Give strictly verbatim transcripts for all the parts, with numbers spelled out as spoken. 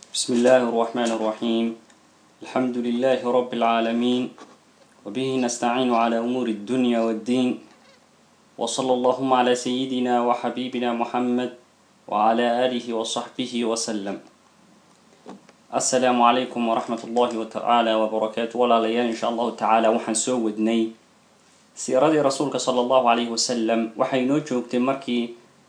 بسم الله الرحمن الرحيم. الحمد لله رب العالمين، وبه نستعين على أمور الدنيا والدين، وصلى اللهم على سيدنا وحبيبنا محمد وعلى آله وصحبه وسلم. السلام عليكم ورحمة الله تعالى وبركاته. ولا ليان إن شاء الله تعالى وحن سودني سيرة رسولك صلى الله عليه وسلم وحينو جوجت مركي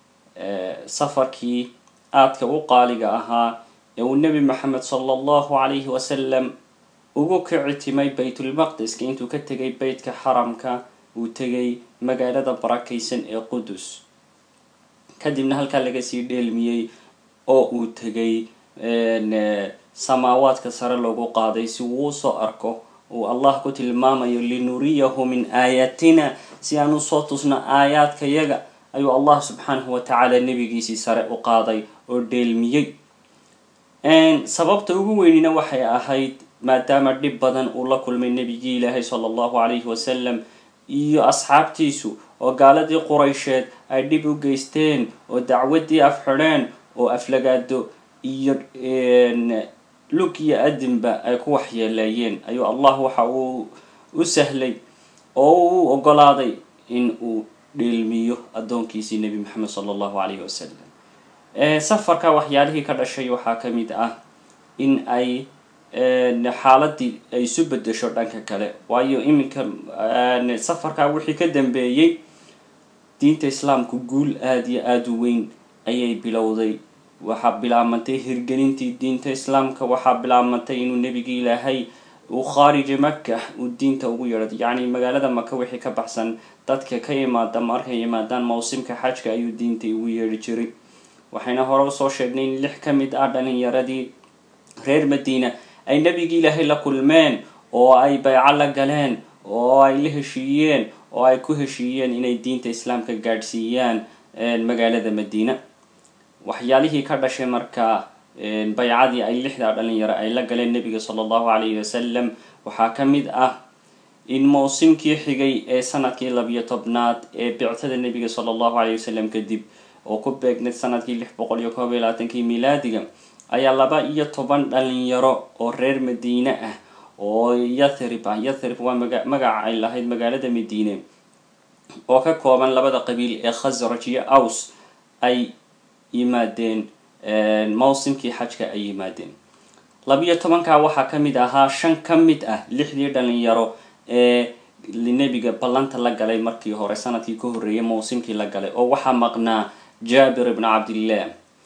سفركي آدك وقالق أها والنبي محمد صلى الله عليه وسلم ugu kicitimay baytul maqdis ka intuu ka tagay baytka xaramka uu tagay magaalada barakaysan ee Qudus kadibna halka laga sii dheelmiyay oo uu tagay samaawaadka sare loogu qaaday si uu soo arko oo Allah ku tilmaamayo linuriyahu min ayatina si aanu soo tusna aayaadka yaga ayuu Allah subhanahu wa ta'ala nabigiisa sare u qaaday oo dheelmiyay een sababta ugu weynina waxay ahayd maadaama dhib badan uu la kulmay nabigii Ilaahay sallallahu alayhi wasallam iyo asxaabtiisu oo gaaladii Quraysheed ay dhib u geysteen oo dacwadii afxireen oo aflagaado iyo een lukiya adinba ay ku waxyeelayeen ayuu Allah waxa uu u sahlay oo uu ogolaaday in uu dheelmiyo adoonkiisii nabi Muhammad sallallahu alayhi wasallam ee safarka waxyaalihii ka dhashay waxa kamid ah in ay xaaladii ay isu bedesho dhanka kale waayo iminka safarka wixii ka dambeeyay diinta islaamku guul aad iyo aad u weyn ayay bilowday waxa bilaabantay hirgelintii diinta islaamka waxa bilaabantay inuu nabigi Ilaahay uu kharij Makkah uu diinta ugu yeeray yaani magaalada Makkah wixii ka baxsan dadka ka yimaada markay yimaadaan mawsimka xajka ayuu diinta ugu yeeri jiray waxayna hore soo sheegnay in lix kamid ah dhalinyaradii reer Madiina ay nabigi Ilaahay la kulmeen oo ay bay'ad la galeen oo ay la heshiiyeen oo ay ku heshiiyeen inay diinta islaamka gaadhsiiyaan magaalada Madiina waxyaalihii ka dhashay marka bay'adii ay lixda dhalinyaro ay la galeen nabiga sallallahu alayhi wasallam waxa kamid ah in mawsimkii xigay ee sanadkii labiyo tobnaad ee bi'tada nabiga sallallahu alayhi wasallam kadib oo ku beegnay sanadkii lix boqol iyo koob iyo labaatan miilaadiga ayaa laba iyo toban dhalinyaro oo reer Madiina ah oo Yathrib ah Yathrib waa magac ay lahayd magaalada Madiina oo ka kooban labada qabiil ee Khazraj iyo Aws ay yimaadeen mawsimkii xajka ay yimaadeen laba iyo toban ka waxa kamid ahaa shan kamid ah lixdii dhalinyaro ee nabiga ballanta la galay markii hore sanadkii ka horeeyay mawsimkii la galay oo waxa maqnaa Jabir ibn Abdullah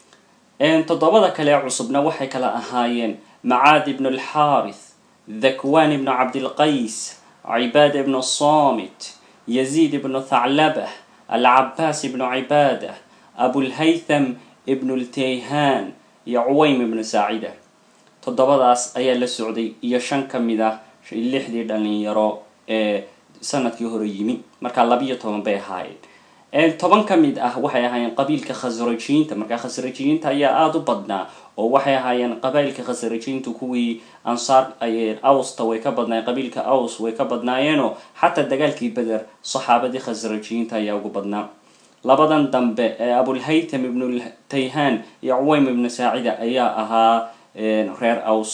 een todobada kale cusubna waxay kala ahaayeen Ma'ad ibn al-Harith Dhakwan ibn Abd al-Qais Ibad ibn al-Samit Yazid ibn Tha'labah Al-Abbas ibn Ibadah Abu al-Haytham ibn al-Tayhan iyo Uwaym ibn Sa'ida todobadaas ayaa la socday iyo shan kamid ah lixdii dhalinyaro ee sanadkii hore yimi marka laba iyo toban bay ahaayeen ee toban kamid ah waxay ahaayeen qabiilka Khazrajiinta marka Khazrajiinta ayaa aad u badnaa oo waxay ahaayeen qabiilka Khazrajiintu kuwii Ansar ay Aws way ka badnaayeen qabiilka Aws way ka badnaayeen hatta dagaalkii Badr saxaabadii Khazrajiinta ayaa ugu badnaa labadan dambe ee Abu al-Haytham ibn al-Tayhan iyo Uwaym ibn Sa'ida ayaa ahaa reer Aws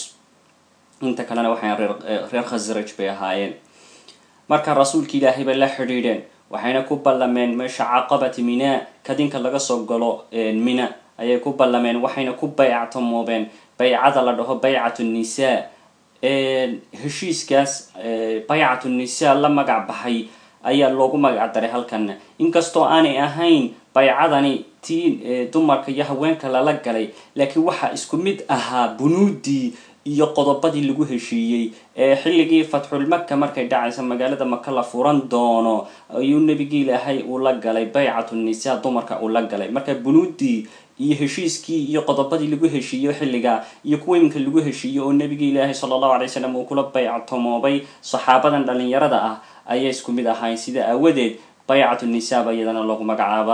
inta kalena waxay reer reer Khazraj bay ahaayeen marka rasuulka Ilaahay baa la xiriireen waxayna ku ballameen meesha Aqabati Mina kadinka laga soo galo Mina ayay ku ballameen waxayna ku bay'atoomeen bay'ada la dhaho bay'atu nisaa ee heshiiskaas bay'atu nisaa la magac baxay ayaa loogu magac daray halkan inkastoo aanay ahayn bay'adani tiin dumarka iyo haweenka la la galay laakiin waxa isku mid ahaa bunuudii iyo qodobadii lagu heshiiyay ee xilligii Fathul Makkah markay dhacaysa magaalada Makkah la furan doono ayuu nabigi Ilaahay uu la galay bay'atu nisaa dumarka uu la galay marka bunuudii iyo heshiiskii iyo qodobadii lagu heshiiyay xilliga iyo kuweenka lagu heshiiyay oo nabigi Ilaahay sallallahu alayhi wasallam uu kula bay'atoomay saxaabadan dhalinyarada ah ayay isku mid ahayn sida awadeed bay'atu nisaa bayadana lagu magacaaba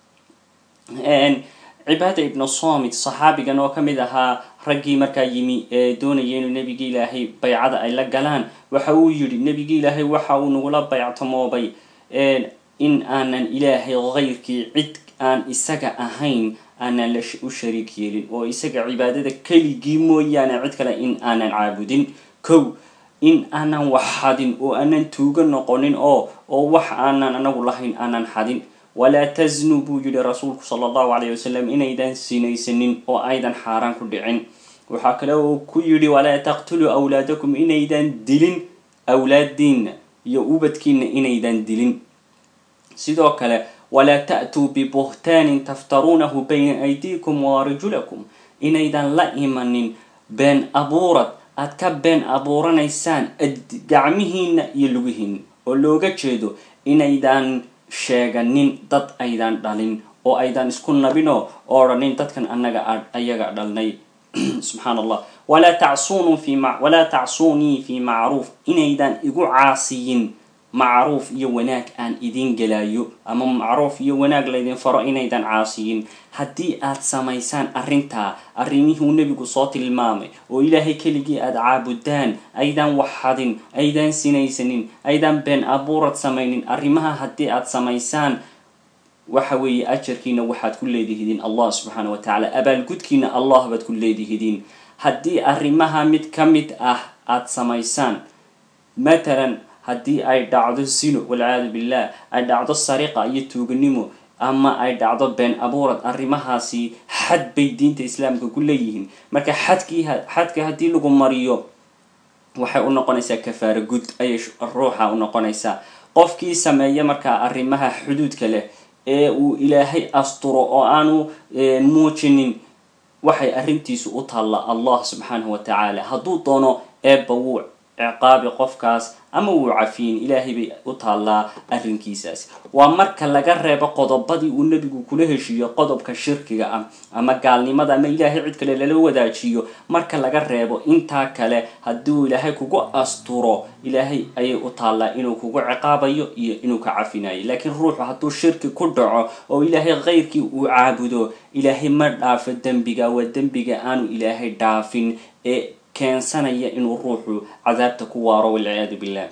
een Ibad ibn al-Samit saxaabigan oo kamid ahaa ragii marka yimi ee doonayay inuu nabigi Ilaahay bay'ada ay la galaan waxa uu yiri nabigi Ilaahay waxa uu nagu la bay'atoomay ee in aanan Ilaahay ghayrkii cid aan isaga ahayn aanan la u shariik yeelin oo isaga cibaadada keligii mooyaane cid kale in aanan caabudin. kow in aanan wax xadin oo aanan tuuga noqonin oo oo wax aanan anagu lahayn aanan xadin. walaa taznu buu yidhi rasuulku sala allahu calayhi wasalam inaydan sinaysanin oo aydan xaaraan ku dhicin. waxaa kale oo ku yidhi walaa taqtuluu awlaadakum inaydan dilin awlaadiinna iyo ubadkiina inaydan dilin. sidoo kale walaa ta'tuu bibuhtaanin taftaruunahu bayna aydiikum wa arjulakum inaydan la imanin been abuurad aad ka been abuuranaysaan gacmihiina iyo lugihiina oo looga jeedo inaydan sheeganin dad aydan dhalin oo aydan isku nabino odhanin dadkan annaga ayaga dhalnay. subxaan allah. walaa tacsuunuu fi ma walaa tacsuunii fi macruuf inaydan igu caasiyin macruuf iyo wanaag aan idin gelayo ama macruuf iyo wanaag laydin faro inaydan caasiyin. haddii aad samaysaan arrintaa arrimihuu nebigu soo tilmaamay oo ilaahay keligii aad caabudaan aydan wax xadin aydan sinaysanin aydan been abuurad samaynin arrimaha haddii aad samaysaan waxa weeye ajarkiina waxaad ku leedihidiin allah subxaana wa tacaala abaalgudkiina allah baad ku leedihidiin. haddii arrimaha mid ka mid ah aad samaysaan matalan haddii ay dhacdo zino walciyaadu billah ay dhacdo sariqa iyo tuuganimo ama ay dhacdo been abuurad arrimahaasi xad bay diinta islaamka ku leeyihiin. marka xadkii xadka haddii lagu mariyo waxay u noqonaysaa kafaara gud ayay ruuxa u noqonaysaa. qofkii sameeya markaa arrimaha xuduudka leh ee uu ilaahay asturo oo aanu muujinin waxay arrintiisu u taalla allah subxaanahu wa tacaala. hadduu doono eebba wuu ciqaabi qofkaas ama wuu cafiyin ilaahay bay u taallaa arrinkiisaas. waa marka laga reebo qodobadii uu nebigu kula heshiiyo qodobka shirkiga ah ama gaalnimada ama ilaahay cid kale lala wadaajiyo. marka laga reebo intaa kale hadduu ilaahay kugu asturo ilaahay ayay u taallaa inuu kugu ciqaabayo iyo inuu ka cafinayo. laakiin ruuxu hadduu shirki ku dhaco oo ilaahay keyrkii uu caabudo ilaahay ma dhaafo dembiga. waa dembiga aanu ilaahay dhaafin ee keensanaya inuu ruuxu cadaabta ku waaro walciyaadu billah.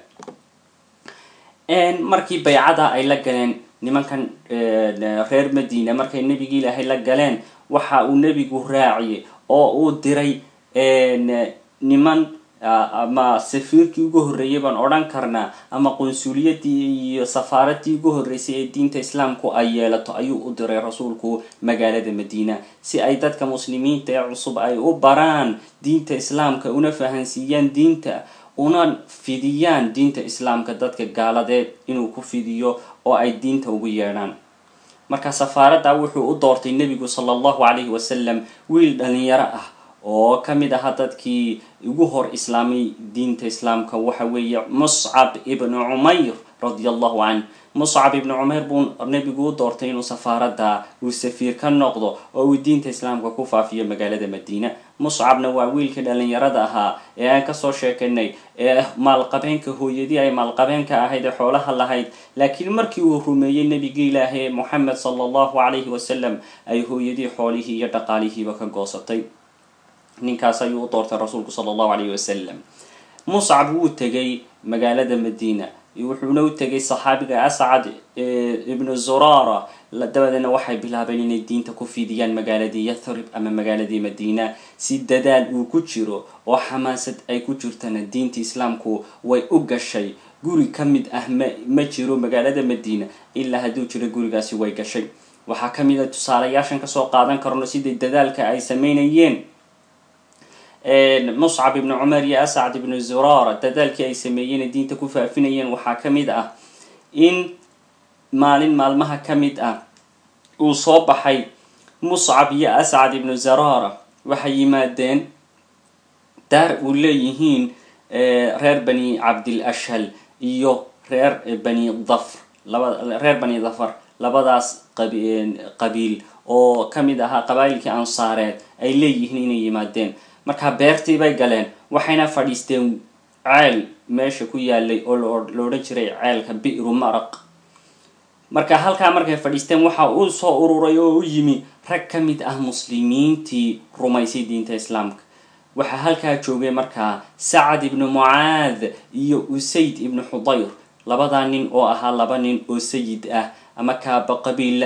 markii baycada ay la galeen nimankan reer madiina markay nebigi ilaahay la galeen waxa uu nebigu raaciyay oo uu diray niman ama safiirkii ugu horreeyay baan odhan karnaa ama qunsuliyadii iyo safaaradii ugu horreysay ee diinta islaamku ay yeelato ayuu u diray rasuulku magaalada madiina si ay dadka muslimiinta ee cusub ay u baraan diinta islaamka una fahansiiyaan diinta una fidiyaan diinta islaamka dadka gaaladeed inuu ku fidiyo oo ay diinta ugu yeedhaan. marka safaaradda wuxuu u doortay nebigu sala allahu calayhi wasalam wiil dhalinyaro ah oo ka mid aha dadkii ugu hor islaamay diinta islaamka waxa weeye muscab ibnu cumayr radia allahu canh. muscab ibnu cumayr buu nebigu u doortay inuu safaaradda uu safiir ka noqdo oo uu diinta islaamka ku faafiyo magaalada madiina. muscabna waa wiilkii dhalinyarada ahaa ee aan kasoo sheekanay ee maalqabeenka hooyadii ay maalqabeenka ahayd ee xoolaha lahayd laakiin markii uu rumeeyey nebigii ilaahay moxamed sala allahu calayhi wasalam ay hooyadii xoolihii iyo dhaqaalihiiba ka goosatay. ninkaas ayuu u doortay rasuulku sala allahu calayhi wasalam. muscab wuu tegay magaalada madiina wuxuuna u tegay saxaabiga ascad ibnu zuraara dabadeedna waxay bilaabeen inay diinta ku fidiyaan magaaladii yathrib ama magaaladii madiina si dadaal uu ku jiro oo xamaasad ay ku jirtana diinta islaamku way u gashay. guri ka mid ah ma jiro magaalada madiina ilaa hadduu jiro gurigaasi way gashay. waxaa ka mid a tusaalayaashan kasoo qaadan karno sidai dadaalka ay sameynayeen muscab ibnu cumar iyo ascad ibnu zuraara dadaalkii ay sameeyeen diinta ku faafinayeen. waxaa ka mid ah in maalin maalmaha ka mid ah uu soo baxay muscab iyo ascad ibnu zuraara waxay yimaadeen daar uu leeyihiin reer bani cabdil ashhal iyo reer bani dhafr laba reer bani dhafar labadaas qabiil oo ka mid ahaa qabaa'ilkii ansaareed ay leeyihiin inay yimaadeen. markaa beertii bay galeen waxayna fadhiisteen ceel meesha ku yaalay oo la odhan jiray ceelka bi'ru maraq. marka halkaa markay fadhiisteen waxa uu soo ururay oo u yimi rag ka mid ah muslimiintii rumaysay diinta islaamka. waxaa halkaa joogay markaa sacad ibnu mucaad iyo usayd ibnu xudayr labadaa nin oo ahaa laba nin oo sayid ah ama kaaba qabiille ah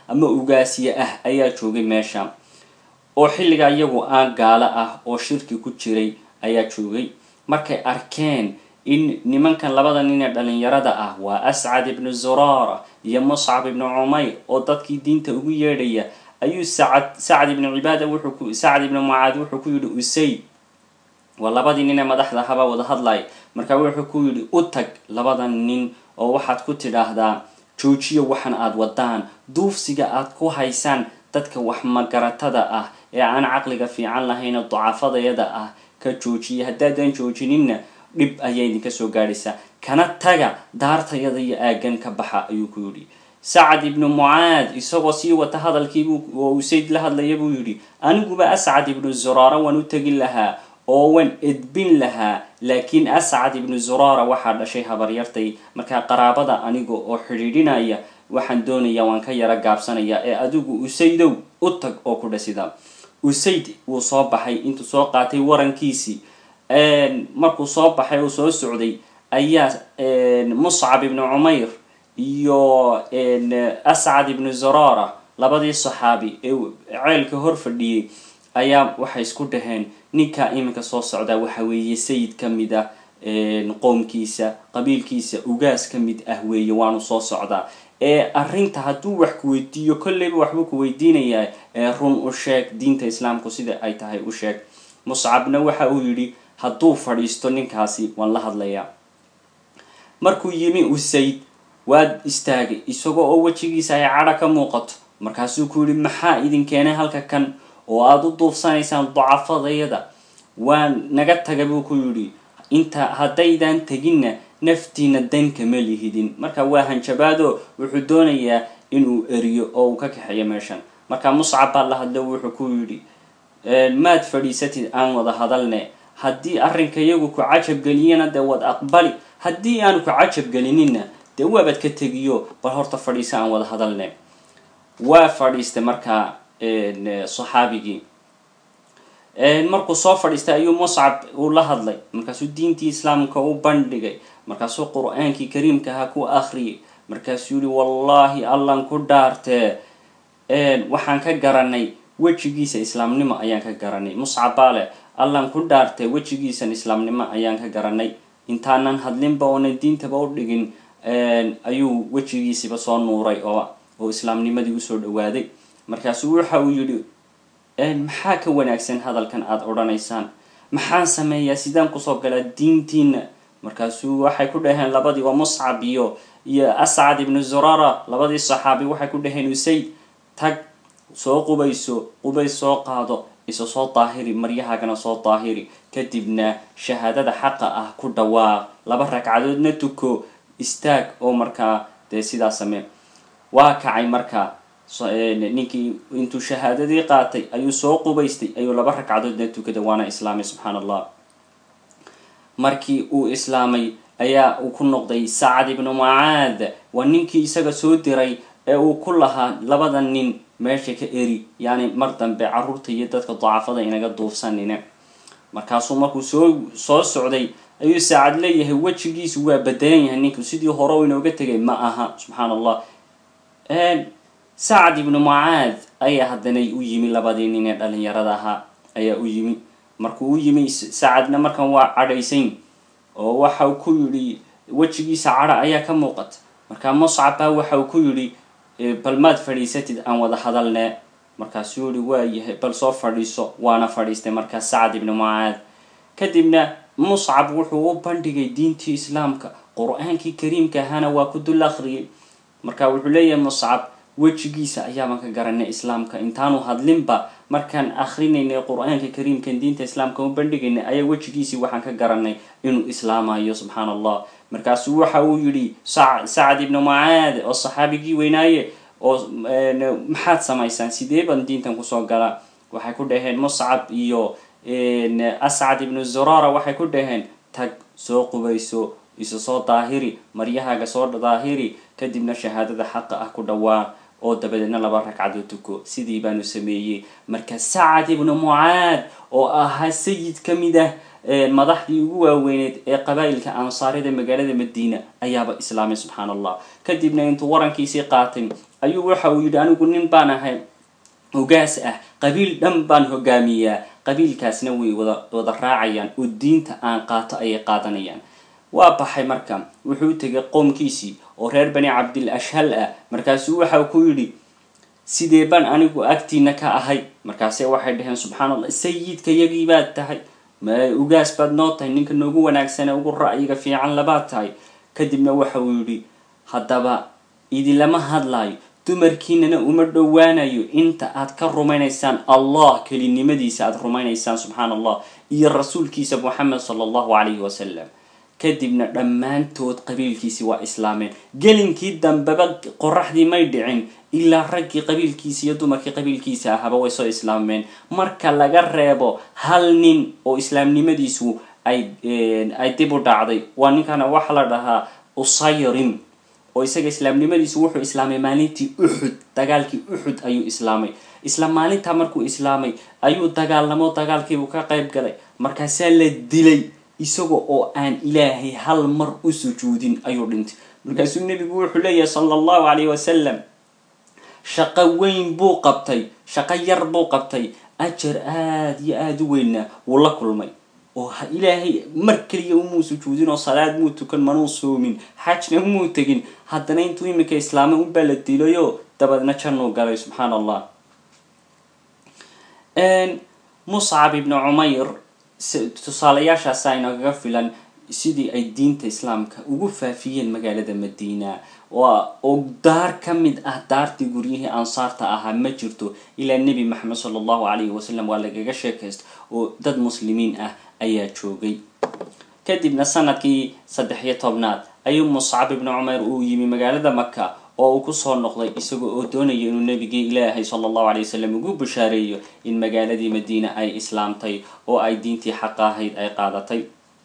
ama ugaasiye ah ayaa joogay meesha oo xilliga iyagu aan gaalo ah oo shirki ku jiray ayaa joogay markay arkeen in nimankan labada nin ee dhalinyarada ah waa As'ad ibn Zurara iyo Mus'ab ibn Umayr oo dadkii diinta ugu yeedhaya ayuu Sa'ad Sa'ad ibn Ubaada wuxuu ku Sa'ad ibn Mu'aad wuxuu ku yiri Usayd waa labadii nin ee madaxda haba wada hadlay marka wuxuu ku yiri u tag labadan nin oo waxaad ku tidhaahdaa joojiyo waxan aad wadaan duufsiga aad ku haysaan dadka wax magaratada ah ee aan aqliga fiican lahayn ducafadayada ah ka joojiya haddaadan joojinina dhib ayay idinka soo gaadhaysaa kana taga daartayada iyo aagan ka baxa ayuu ku yiri Sa'ad ibn Mu'aad isagoo sii wata hadalkii oo Usayd la hadlayay buu yiri aniguba As'ad ibn Zurara waan u tagi lahaa oo wan edbin lahaa laakiin As'ad ibn Zurara waxa dhashay habaryartay marka qaraabada aniga oo xiriirinaya waxaan doonayaa waan ka yara gaabsanaya ee adigu Usaydow u tag oo ku dhasida Usayd uu soo baxay intuu soo qaatay warankiisii een markuu soo baxay oo soo socday ayaa een Mus'ab ibn Umayr iyo een As'ad ibn Zurara labadii saxaabi ee ceelka hor fadhiyay ayaa waxay isku dhaheen ninka iminka soo socda waxa weeye sayid kamid ah een qoomkiisa qabiilkiisa ugaas kamid ah weeye waanu soo socdaa ee arinta haduu wax ku weydiiyo kulliba waxba ku weydiinaya ee run u sheeg diinta islaamku sida ay tahay u sheeg Mus'abna waxa uu yiri haduu fadhiisto ninkaasi waan la hadlayaa markuu yimi Usayd waad istaagay isagoo oo wajigiisa ay cadha ka muuqato markaasuu ku yiri maxaa idin keenay halka kan oo aad u duufsanaysaan ducafadayada waan naga tagay buu ku yiri inta hadaydan tagina naftiina danka ma lihidin marka waa hanjabaado wuxuu doonayaa inuu eriyo oo uu ka kaxeeyo meeshan marka Mus'ab baa la hadlay wuxuu ku yiri ee maad fadhiisatid aan wada hadalne haddii arrinka iyagu ku cajab galiyana de wad aqbali haddii aan ku cajab galinina de waabad ka tagiyo bal horta fadhiisa aan wada hadalne waa fadhiistay marka een saxaabigi een markuu soo fadhiistay ayuu Mus'ab uu la hadlay markaasuu diintii islaamka u bandhigay markaasuu quraankii kariimka ha ku akhriyay markaasuu yiri wallahi allan ku dhaartee een waxaan ka garanay wajigiisa islaamnimo ayaan ka garanay Mus'ab baale allan ku dhaartee wajigiisa islaamnimo ayaan ka garanay intaanan hadlinba oo diinta ba u dhigin een ayuu wajigiisa soo nuuray oo oo islaamnimadii u soo dhawaaday markaasuu waxa uu yiri een maxaa ka wanaagsan hadalkan aad oranaysaan maxaan sameeyaa sidaan ku soo galaa diintiina markaasuu waxay ku dhaheen labadii waa Mus'ab iyo iyo As'ad ibn Zurara labadii saxaabi waxay ku dhaheen Usayd tag soo qubayso qubays soo qaado iso soo taahiri maryahaagana soo taahiri kadibna shahaadada xaqa ah ku dhawaaq laba ragcadoodna tuko istaag oo markaa de sidaa samee waa kacay markaa ninkii intuu shahaadadii qaatay ayuu soo qubaystay ayuu laba ragcadoodna tukaday waana islaamay subhanallah markii uu islaamay ayaa uu ku noqday Sa'ad ibn Mu'aad waa ninkii isaga soo diray ee uu ku lahaa labada nin meesha ka eri yaani mar dambe carruurta iyo dadka ducafada inaga duufsanina markaasuu markuu soo soo socday ayuu Sa'ad leeyahay wajigiisu waa bedelan yahay ninku sidii hore uu inooga tagay ma aha subhanallah een Sa'ad ibn Mu'aad ayaa haddana u yimi labadii nin ee dhalinyarada ahaa ayaa u yimi markuu u yimi Sa'adna markan waa cadhaysan oo waxa uu ku yiri wajigiisa cadha ayaa ka muuqata marka Mus'ab waxa uu ku yiri bal maad fadhiisatid aan wada hadalne markaasuu yiri waa yahay bal soo fadhiiso waana fadhiistay marka Sa'ad ibn Mu'aad kadibna Mus'ab wuxuu u bandhigay diintii islaamka quraankii kariimka ahana waa ku dul akhriyay marka wuxuu leeyahay Mus'ab wajigiisa ayaa ka garanay islaamka intaanu hadlinba markaan akhrinayna quraanka kariimka diinta islaamka u bandhigayna ayaa wajigiisa waxaan ka garanay inuu islaamayo subhanallah markaasuu waxa uu yiri Sa'ad ibn Mu'aad oo saxaabigii weynaaye oo maxaad samaysaan sidee baan diintan ku soo galaa waxay ku dhaheen Mus'ab iyo As'ad ibn Zurara waxay ku dhaheen tag soo qubayso isu soo daahiri maryahaaga soo daahiri kadibna shahaadada xaqa ah ku dhawaaq oo dabadeedna laba ragcadood tuko sidii baanu sameeyay marka Sa'ad ibn Mu'aad oo ahaa sayid kamid ah madaxdii ugu waaweyneed ee qabaa'ilka ansaarida magaalada Madiina ayaaba islaamay subhanallah kadibna intuu warankiisii qaatay ayuu waxa uu yidhi anigu nin baan ahay ugaas ah qabiil dhan baan hogaamiyaa qabiilkaasna way wada wada raacayaan oo diinta aan qaato ayay qaadanayaan waa baxay marka wuxuu tegay qoomkiisii oo reer bani cabdil ashhal ah markaasuu waxa ku yidhi sidee baan anigu agtiina ka ahay markaasay waxay dhaheen subxaan allah sayidka yagii baad tahay ma ugaas baad noo tahay ninka noogu wanaagsan ugu ra'yiga fiican labaad tahay kadibna waxa uu yidhi haddaba idilama hadlaayo dumarkiinana uma dhowaanayo inta aad ka rumaynaysaan allah kelinimadiisa aad rumaynaysaan subxaan allah iyo rasuulkiisa muxamed sala allahu calayhi wasalam kadibna dhammaantood qabiilkiisii waa islaameen gelinkii dambeba qoraxdii may dhicin ilaa raggii qabiilkiisa iyo dumarkii qabiilkiisa ahaba way soo islaameen marka laga reebo hal nin oo islaamnimadiisu ay ay dib u dhacday waa ninkana waxa la dhahaa usayrim oo isaga islaamnimadiisu wuxuu islaamay maalintii uxud dagaalkii uxud ayuu islaamay isla maalintaa markuu islaamay ayuu dagaalamo dagaalkiibuu ka qayb galay markaasaa la dilay isagoo oo aan ilaahay hal mar u sujuudin ayuu dhintay markaasuu nebigu wuxuu leeyahay sala allahu calayhi wasalam shaqo weyn buu qabtay shaqo yar buu qabtay ajar aada iyo aada u weynna wuu la kulmay oo ilaahay mar keliya umuu sujuudin oo salaad muu tukan manuu soomin xajna muu tegin haddana intuu iminka islaamay unbaa la dilayo dabaedna jannuu galay subxaan allah muscab ibnu cumayr tusaalayaashaasa inagaga filan sidii ay diinta islaamka ugu faafiyeen magaalada madiina waa oo daar ka mid ah daartii guryihii ansaarta ahaa ma jirto ilaa nebi maxamed sala allahu calayhi wasalam waa lagaga sheekaysta oo dad muslimiin ah ayaa joogay kadibna sanadkii saddex iyo tobnaad ayuu muscab ibnu cumayr uu yimi magaalada maka oo uu kusoo noqday isagoo oo doonaya inuu nebigii ilaahay sala allahu calay wasalam ugu bashaareeyo in magaaladii madiina ay islaamtay oo ay diintii xaqa ahayd ay qaadatay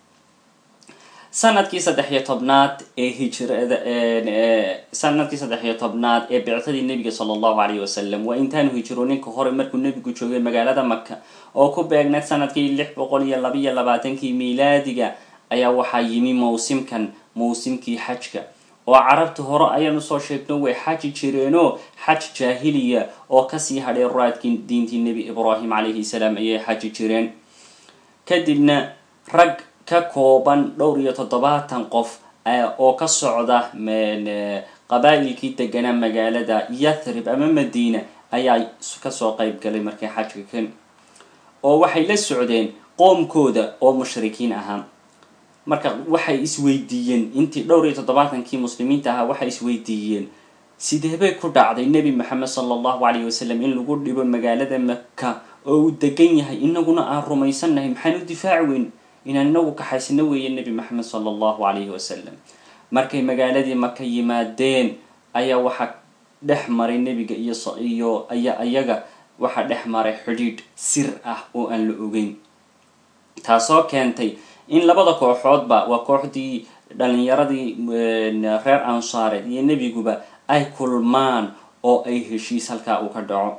sanadkii saddex iyo tobnaad ee hijrada sanadkii saddex iyo tobnaad ee bictadii nebiga sala allahu calayhi wasalam waa intaanu hijrooninka hore markuu nebigu joogay magaalada maka oo ku beegneed sanadkii lix boqol iyo laba iyo labaatankii miilaadiga ayaa waxaa yimi mawsimkan mawsimkii xajka oo carabta hore ayaanu soo sheegno way xaji jireenoo xaj jaahiliya oo kasii hadhay raadkii diintii nebi ibraahim calayhi salaam ayay xaji jireen kadibna rag ka kooban dhowr iyo toddobaatan qof oo ka socda qabaa'ilkii deganaa magaalada yathrib ama madiina ayaa kasoo qayb galay markay xajka kan oo waxay la socdeen qoomkooda oo mushrikiin ahaa marka waxay isweydiiyeen intii dhowr iyo toddobaatankii muslimiinta ahaa waxay isweydiiyeen sidee bay ku dhacday nebi maxamed sala allahu calayhi wasalam in lagu dhibo magaalada maka oo uu degan yahay inaguna aan rumaysannahay maxaan u difaaci weyn inaan inagu kaxaysano weeye nebi maxamed sala allahu calayhi wasalam markay magaaladii maka yimaadeen ayaa waxaa dhex maray nebiga iyo iyo aya ayaga waxaa dhex maray xidhiidh sir ah oo aan la ogeyn taasoo keentay in labada kooxoodba waa kooxdii dhalinyaradii reer ansaareed iyo nebiguba ay kulmaan oo ay heshiis halkaa uu ka dhaco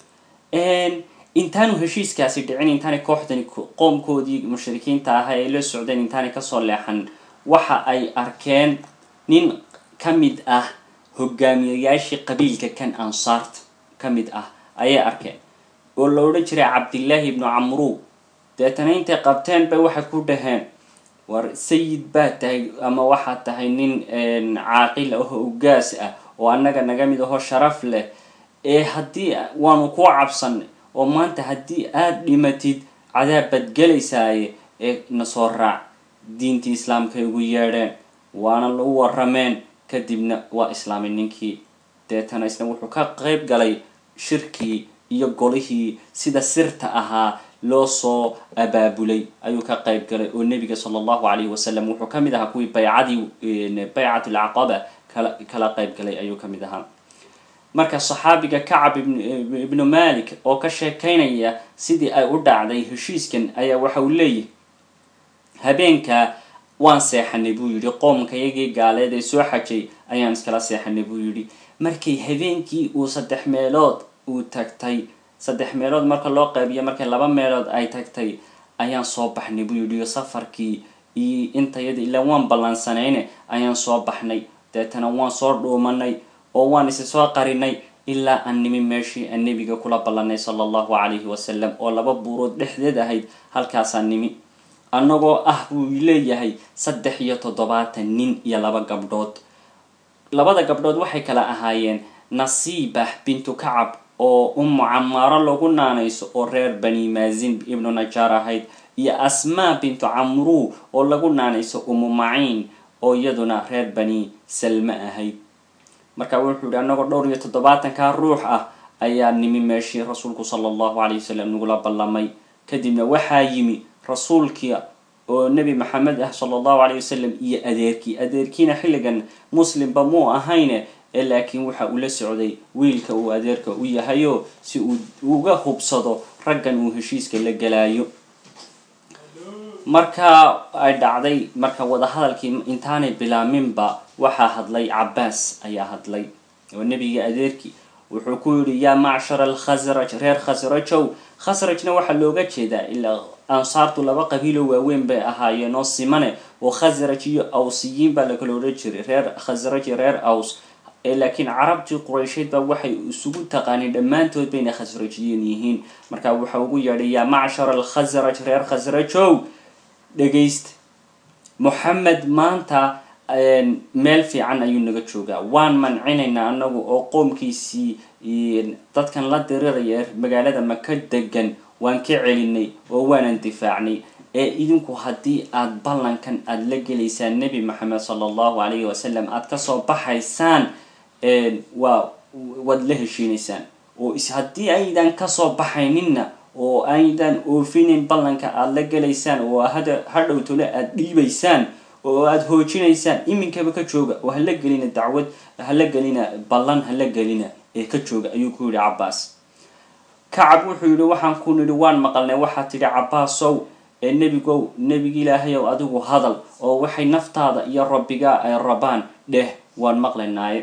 intaanu heshiiskaasi dhicin intaanay kooxdani qoomkoodii mushrikiinta ahaa ay la socdeen intaanay kasoo leexan waxa ay arkeen nin ka mid ah hogaamiyayaashii qabiilka kan ansaarta ka mid ah ayay arkeen oo la odhan jiray cabdillaahi ibnu camru deetana intay qabteen bay waxay ku dhaheen war sayid baa tahay ama waxaad tahay nin caaqil ah oo ugaas ah oo annaga naga mid ahoo sharaf leh ee haddii waanu kuu cabsanay oo maanta haddii aada dhimatid cadaab baad gelaysaaye ee na soo raac diintii islaamkay ugu yeedheen waana lagu warameen kadibna waa islaamay ninkii deetana isna wuxuu ka qayb galay shirkii iyo golihii sida sirta ahaa loo soo abaabulay ayuu ka qayb galay oo nebiga sala allahu calayhi wasalam wuxuu ka mid ahaa kuwii baycadii baycat alcaqaba kala kala qayb galay ayuu ka mid ahaa marka saxaabiga kacab ibnu malik oo ka sheekaynaya sidii ay u dhacday heshiiskan ayaa waxa uu leeyahay habeenkaa waan seexanay buu yidhi qoomkayagii gaaleed ee soo xajay ayaan iskala seexanay buu yidhi markay habeenkii uu saddex meelood uu tagtay saddex meelood marka loo qaybiyo markay laba meelood ay tagtay ayaan soo baxnay buu yidhi safarkii iyo intayada ilaa waan ballansanayne ayaan soo baxnay deetana waan soo dhuumanay oo waan is soo qarinay ilaa aan nimi meeshii aan nabiga kula ballanay sallallahu alayhi wasallam oo laba buurood dhexdeed ahayd halkaasaan nimi annagoo ah buu leeyahay saddex iyo toddobaatan nin iyo laba gabdhood labada gabdhood waxay kala ahaayeen nasiibah bintu kacab oo ummu camaara lagu naanayso oo reer bani maazin ibnu najaar ahayd iyo asmaa bintu camru oo lagu naanayso ummu maciin oo iyaduna reer bani salma ahayd marka wuxuu yidhi annagoo dhowr iyo toddobaatankaa ruux ah ayaa nimi meeshii rasuulku sala allahu alayhi wasalam nagula ballamay kadibna waxaa yimi rasuulkii oo nebi maxamed ah sala allahu alayhi wasalam iyo adeerkii adeerkiina xilligan muslimba muu ahayne ee laakiin waxa uu la socday wiilka uu adeerka u yahayo si uu uga hubsado raggan uu heshiiska la galaayo marka ay dhacday marka wada hadalkii intaanay bilaaminba waxaa hadlay Cabbaas ayaa hadlay oo nabiga adeerkii wuxuu ku yiri yaa macshar al-khazraj reer khazrajow khazrajna waxa looga jeedaa ilaa ansaartu laba qabiilo waaweyn bay ahaayeen oo simane oo khazraj iyo awsiyiin baa la kala oran jiray reer khazraj reer aws ee laakiin carabtii quraysheed baa waxay isugu taqaaneen dhammaantood bayna khazrajiyiin yihiin marka waxa ugu yeedhay yaa macshar al-khazraj reer khazrajow dhageyst Muhammad maanta meel fiican ayuu naga joogaa waan mancinaynaa anagu oo qoomkiisii dadkan la diriraya magaalada Maka degan waan ka celinay oo waan difaacnay ee idinku hadii aad ballankan aad la galeysaan nabi Muhammad sallallahu alayhi wasallam aad ka soo baxaysaan ee waa wad la heshiinaysaan oo is hadii aydan ka soo baxaynina oo aydan oofinin ballanka aad la galeysaan oo hada hadhowtuna aad dhiibaysaan oo aad hoojinaysaan iminkaba ka jooga oo hala galina dacwad hala galina ballan hala galina ee ka jooga ayuu ku yiri Cabbaas Kacab wuxuu yiri waxaan ku niri waan maqalnay waxa tiri Cabbaasow ee nabigow nabigi Ilaahay oo adigu hadal oo waxay naftaada iyo rabbiga ay rabaan dheh waan maqlaynaa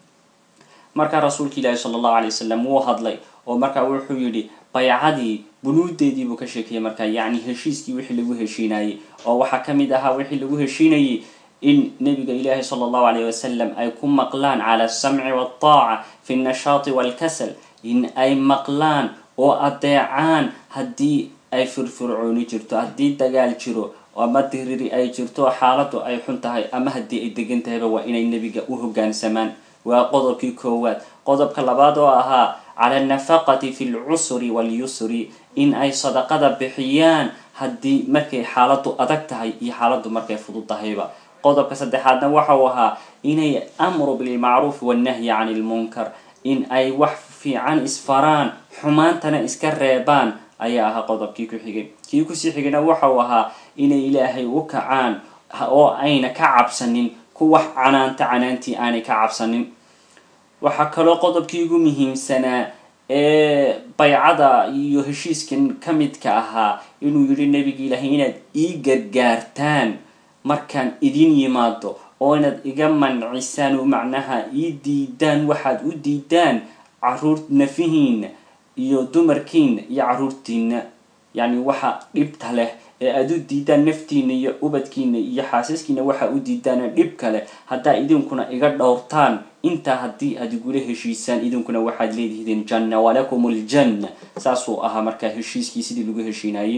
marka rasuulka Ilaahay sallallahu alayhi wasallam wuu hadlay oo marka wuxuu yiri bay'adii bunuudeedii buu ka sheekay marka yaani heshiiskii wixii lagu heshiinayay oo waxa kamid ahaa wixii lagu heshiinayay in nabiga Ilaahay sallallahu alayhi wasallam ay ku maqlaan ala sam'i wa ta'a fi an-nashat wal kasal in ay maqlaan oo adeecaan hadii ay firfircooni jirto hadii dagaal jiro ama diriri ay jirto xaaladu ay xun tahay ama hadii ay degan tahay waa inay nabiga u hoggaansamaan waa qodobkii koowaad qodobka labaad oo ahaa على النفقة في العسر واليسر إن أي صدقة بحيان هدي مركي حالته أدكتها هي حالته مركي فضوطها هيبا قضب كسدحاتنا وحوها إن أي أمر بالمعروف والنهي عن المنكر إن أي وحف في عن إسفران حمانتنا إسكر ريبان أيها قضب كيكو حيجي كيكو سيحيجنا وحوها إن إلهي وكعان أو أين كعب سنين كوح عنان تعنانتي أنا كعب سنين waxa kale qodobkiigu muhiimsanaa ee bay'ada iyo heshiiskan kamidka ahaa inuu yiri nabiga Ilaahay inaad ii gargaartaan markaan idin yimaado oo inaad iga mancisaan oo macnaha ii diidaan waxaad u diidaan caruur nafihiina iyo dumarkiina iyo caruurtiina yani waxa dhibta leh ee aad u diidaan naftiina iyo ubadkiina iyo xaasaskiina waxa u diidaan dhib kale hadaa idinkuna iga dhowrtaan inta hadii aad gule heshiisaan idinkuna waxaad leedihiin janna walakumul janna saasu aha marka heshiiskii sidii lagu heshiinayay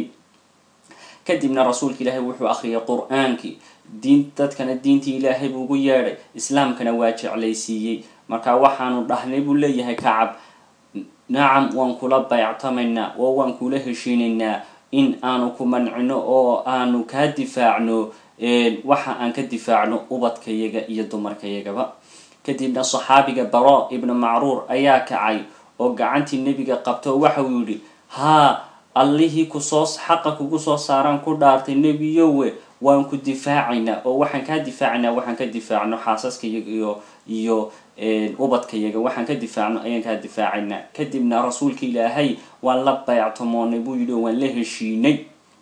kadibna rasuulka Ilaahay wuxuu akhriyay quraanki diin dadkana diintii Ilaahay buu ugu yeeray islaamkana waa jeclaysiiyay marka waxaanu dhahnay buu leeyahay Kacab nacam waan kula bay'tamayna oo waan kula heshiinaynaa in aanu ku mancino oo aanu ka difaacno ee waxa aan ka difaacno ubadkayaga iyo dumarkayagaba kadibna saxaabiga Bara ibn Ma'rur ayaa kacay oo gacantii nabiga qabto waxa uu yiri ha Allahi ku soo xaq kugu soo saaran ku dhaartay nabiyowe waan ku difaacina oo waxaan ka difaacina waxaan ka difaacno xaasaskayaga iyo iyo ee ubadkayaga waxaan ka difaacno ayaan ka difaacina kadibna rasuulka Ilaahay waan la bay'tamoonay buu yiri waan la heshiinay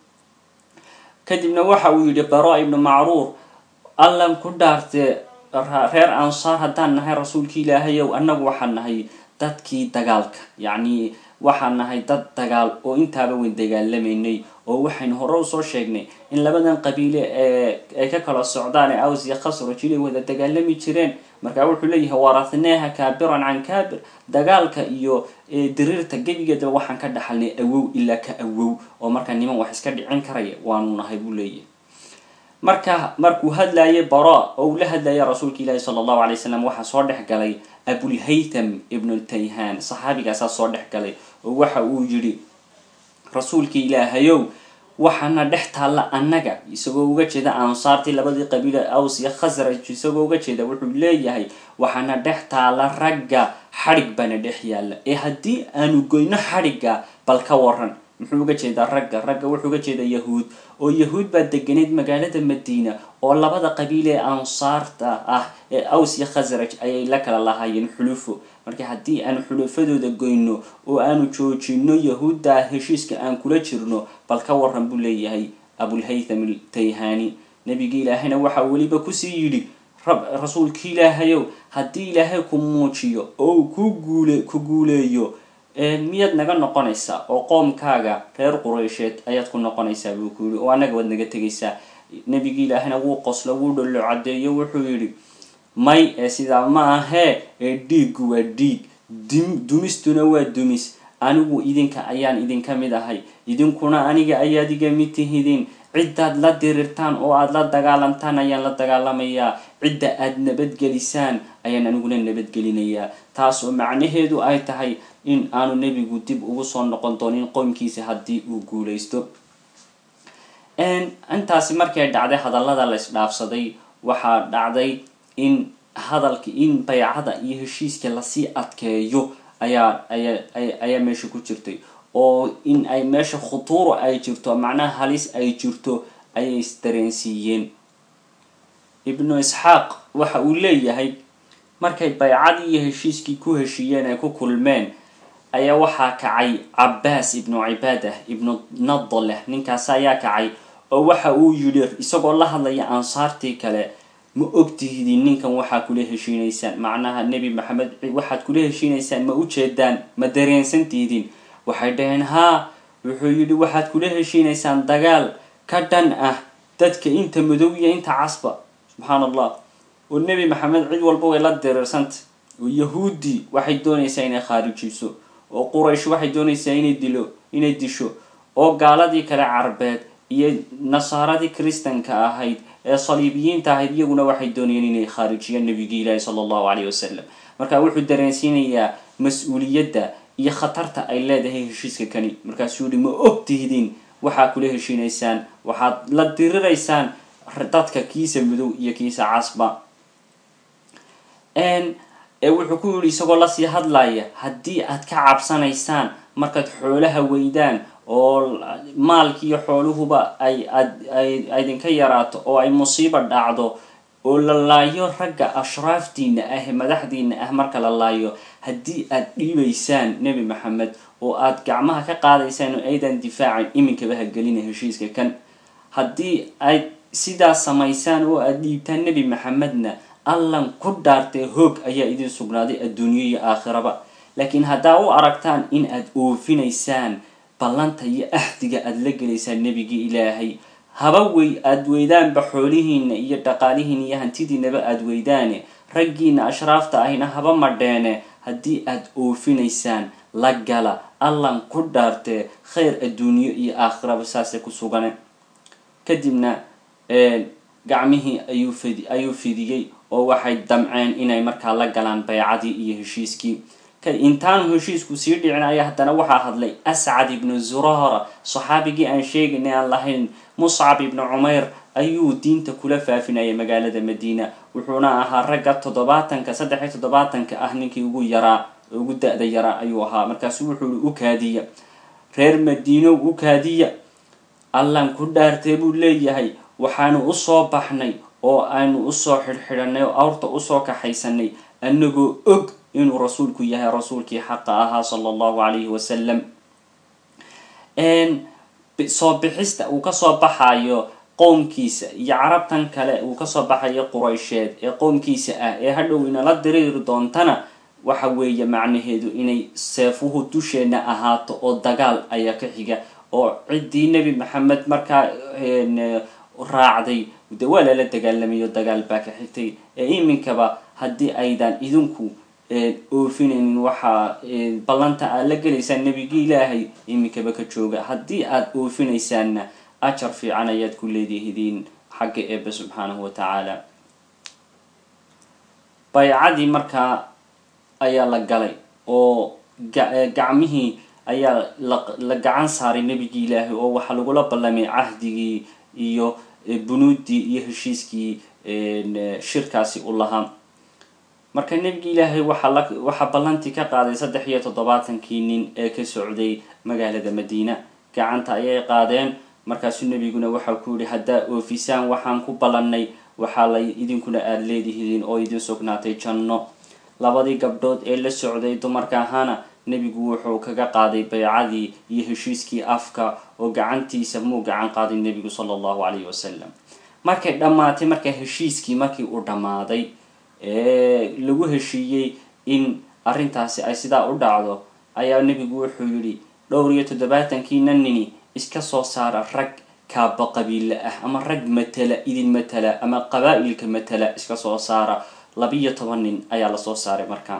kadibna waxa uu yiri Bara ibn Ma'rur allan ku dhaartay reer ansaar hadaan nahay rasuulka Ilaahay oo anagu waxaan nahay dadkii dagaalka yaani waxaan nahay dad dagaal oo intaaba weyn dagaalameynay oo waxaynu hore usoo sheegnay in labadan qabiile ee ka kala socdaan ee aws iyo khasraj inay wada dagaalami jireen markaa wuxuu leeyahay warathnaha kaabiran can kaabir dagaalka iyo diriirta gebigeeda waxaan ka dhaxalnay awow ilaa ka awow oo markaa niman wax iska dhicin karaya waanu nahay buu leeyahay marka markuu hadlayay bara oo uu la hadlayay rasuulka ilaahi sala allahu calay wasalam waxaa soo dhex galay abulhaytham ibnu tayhaan saxaabigaasaa soo dhex galay oo waxa uu yidhi rasuulka ilaahayow waxaana dhex taalla annaga isagoo uga jeeda ansaartii labadii qabiile aws iyo khasraj isagoo uga jeeda wuxuu leeyahay waxaana dhex taalla ragga xadhig bana dhex yaalla ee haddii aanu goyno xadhigga bal ka waran muxuu uga jeedaa ragga ragga wuxuu uga jeeda yahuud oo yahuud baa deganeyd magaalada madiina oo labada qabiil ee ansaarta ah ee aws iyo khasraj ayay la kala lahaayeen xulufo marka haddii aanu xulufadooda goyno oo aanu joojino yahuudda heshiiska aan kula jirno bal ka waran buu leeyahay abulhaytham altayhani nabigi ilaahayna waxaa weliba kusii yidhi rasuulki ilaahayow haddii ilaahay ku muujiyo oo ku guule ku guuleeyo miyaad naga noqonaysaa oo qoomkaaga reer quraysheed ayaad ku noqonaysaa buu ku yidhi oo annaga waad naga tegaysaa nabigi ilaahayna wuu qoslo wuu dhollo caddeeyo wuxuu yidhi may ee sidaa ma ahee ee dhiiggu waa dhiig dumistuna waa dumis anigu idinka ayaan idinka mid ahay idinkuna aniga ayaad iga mid tihidiin ciddaad la dirirtaan oo aada la dagaalantaan ayaan la dagaalamayaa cidda aada nabadgelisaan ayaan aniguna nabadgelinayaa taas oo macnaheedu ay tahay in aanu nebigu dib ugu soo noqon doonin qoomkiisa haddii uu guulaysto intaasi markay dhacday hadallada la isdhaafsaday waxaa dhacday in hadalka in baycada iyo heshiiska lasii adkeeyo ayaa ayaa ayaa meesha ku jirtay oo in ay meesha khutuuro ay jirto macnaha halis ay jirto ayay isdareensiiyeen ibnu isxaaq waxa uu leeyahay markay baycadii iyo heshiiskii ku heshiiyeen ay ku kulmeen ayaa waxaa kacay cabbaas ibnu cibaadah ibnu nadleh ninkaas ayaa kacay oo waxa uu yidhi isagoo la hadlaya ansaartii kale ma ogtihidin ninkan waxaa kula heshiinaysaan macnaha nebi maxamed waxaad kula heshiinaysaan ma ujeedaan ma dareensantihdin waxay dhaheen haa wuxuu yidhi waxaad kula heshiinaysaan dagaal ka dhan ah dadka inta madow iyo inta casba subxaan allah oo nebi maxamed cid walba way la diriirsanta oo yahuudi waxay doonaysaa inay khaarijiso oo quraysh waxay doonaysaa inay dilo inay disho oo gaaladii kale carbeed iyo nasaaradii kristanka ahayd ee saliibiyiinta ahayd iyaguna waxay doonayeen inay khaarijiyaan nabigi ilaahi sala allahu calayhi wasalam marka wuxuu dareensiinayaa mas-uuliyadda iyo khatarta ay leedahay heshiiska kani markaasuu yihi ma ogtihdin waxaa kula heshiinaysaan waxaad la diriraysaan dadka kiisa madow iyo kiisa casba ee wuxuu ku yidhi isagoo lasii hadlaya haddii aad ka cabsanaysaan markaad xoolaha weydaan oo maalkiiyo xooluhuba ay ay idinka yaraato oo ay musiibo dhacdo oo la laayo ragga ashraaftiina ah madaxdiina ah marka la laayo haddii aad dhiibaysaan nebi maxamed oo aad gacmaha ka qaadaysaan oo aydan difaacin iminkaba ha gelina heshiiska kan haddii ay sidaas samaysaan oo aad dhiibtaan nebi maxamedna allan ku dhaartee hoog ayaa idin sugnaaday adduunyo iyo aakhiraba laakiin haddaa u aragtaan in aad oofinaysaan ballanta iyo ahdiga aada la gelaysaan nebigii ilaahay haba wey aada weydaanba xoolihiina iyo dhaqaalihiina iyo hantidiinaba aada weydaane raggiina ashraafta ahina haba madheene haddii aada oofinaysaan la gala allan ku dhaartee khayr adduunyo iyo aakhiraba saase ku sugane kadibna gacmihii ayuu fidi ayuu fidiyey oo waxay damceen inay markaa la galaan baycadii iyo heshiiskii intaanu heshiisku sii dhicin ayaa haddana waxaa hadlay ascad ibnu zurara saxaabigii aan sheegaynay aan lahayn muscab ibnu cumayr ayuu diinta kula faafinayay magaalada madiina wuxuuna ahaa ragga toddobaatanka saddex iyo toddobaatanka ah ninkii ugu yaraa ugu da-da yaraa ayuu ahaa markaasu wuxuu i u kaadiya reer madiino u kaadiya allan ku dhaartee buu leeyahay waxaanu usoo baxnay oo aynu usoo xidhxidhanay oo awrta usoo kaxaysanay anagoo og inuu rasuulku yahay rasuulkii xaqa ahaa sala allahu calayhi wasalam soo bixista uu kasoo baxayo qoomkiisa iyo carabtan kale uu kasoo baxayo quraysheed ee qoomkiisa ah ee hadhow inala diriiri doontana waxa weeye macnaheedu inay seefuhu dusheena ahaato oo dagaal ayaa ka xiga oo ciddii nebi maxamed markaa raacday de waa lala dagaalamayo dagaal baa ka xigtay ee iminkaba haddii aydan idinku oofinaynin waxaa ballanta aad la gelaysaan nebigii ilaahay iminkaba ka jooga haddii aad oofinaysaanna ajar fiican ayaad ku leedihidiin xagga eebbe subxaanahu watacaala baycadii markaa ayaa la galay oo gacmihii ayaa la gacan saaray nebigii ilaahay oo waxaa lagula ballamay cahdigii iyo bunuuddii iyo heshiiskii shirkaasi u lahaa marka nebigii ilaahay waxaa waxaa ballantii ka qaaday saddex iyo toddobaatankii nin ee ka socday magaalada madiina gacanta ayay qaadeen markaasuu nebiguna waxaa ku yihi haddaa oofisaan waxaan ku ballannay waxaa la idinkuna aada leedihiin oo idin sugnaatay janno labadii gabdhood ee la socday dumarka ahaana nebigu wuxuu kaga qaaday baycadii iyo heshiiskii afka oo gacantiisa muu gacan qaaday nebigu sala allahu calayhi wasalam markay dhammaatay markaa heshiiskii markii uu dhammaaday ee lagu heshiiyey in arrintaasi ay sidaa u dhacdo ayaa nebigu wuxuu yidhi dhowr iyo toddobaatankiina nini iska soo saara rag kaaba qabiille ah ama rag matala idin matala ama qabaa'ilka matala iska soo saara labiyo toban nin ayaa lasoo saaray markaa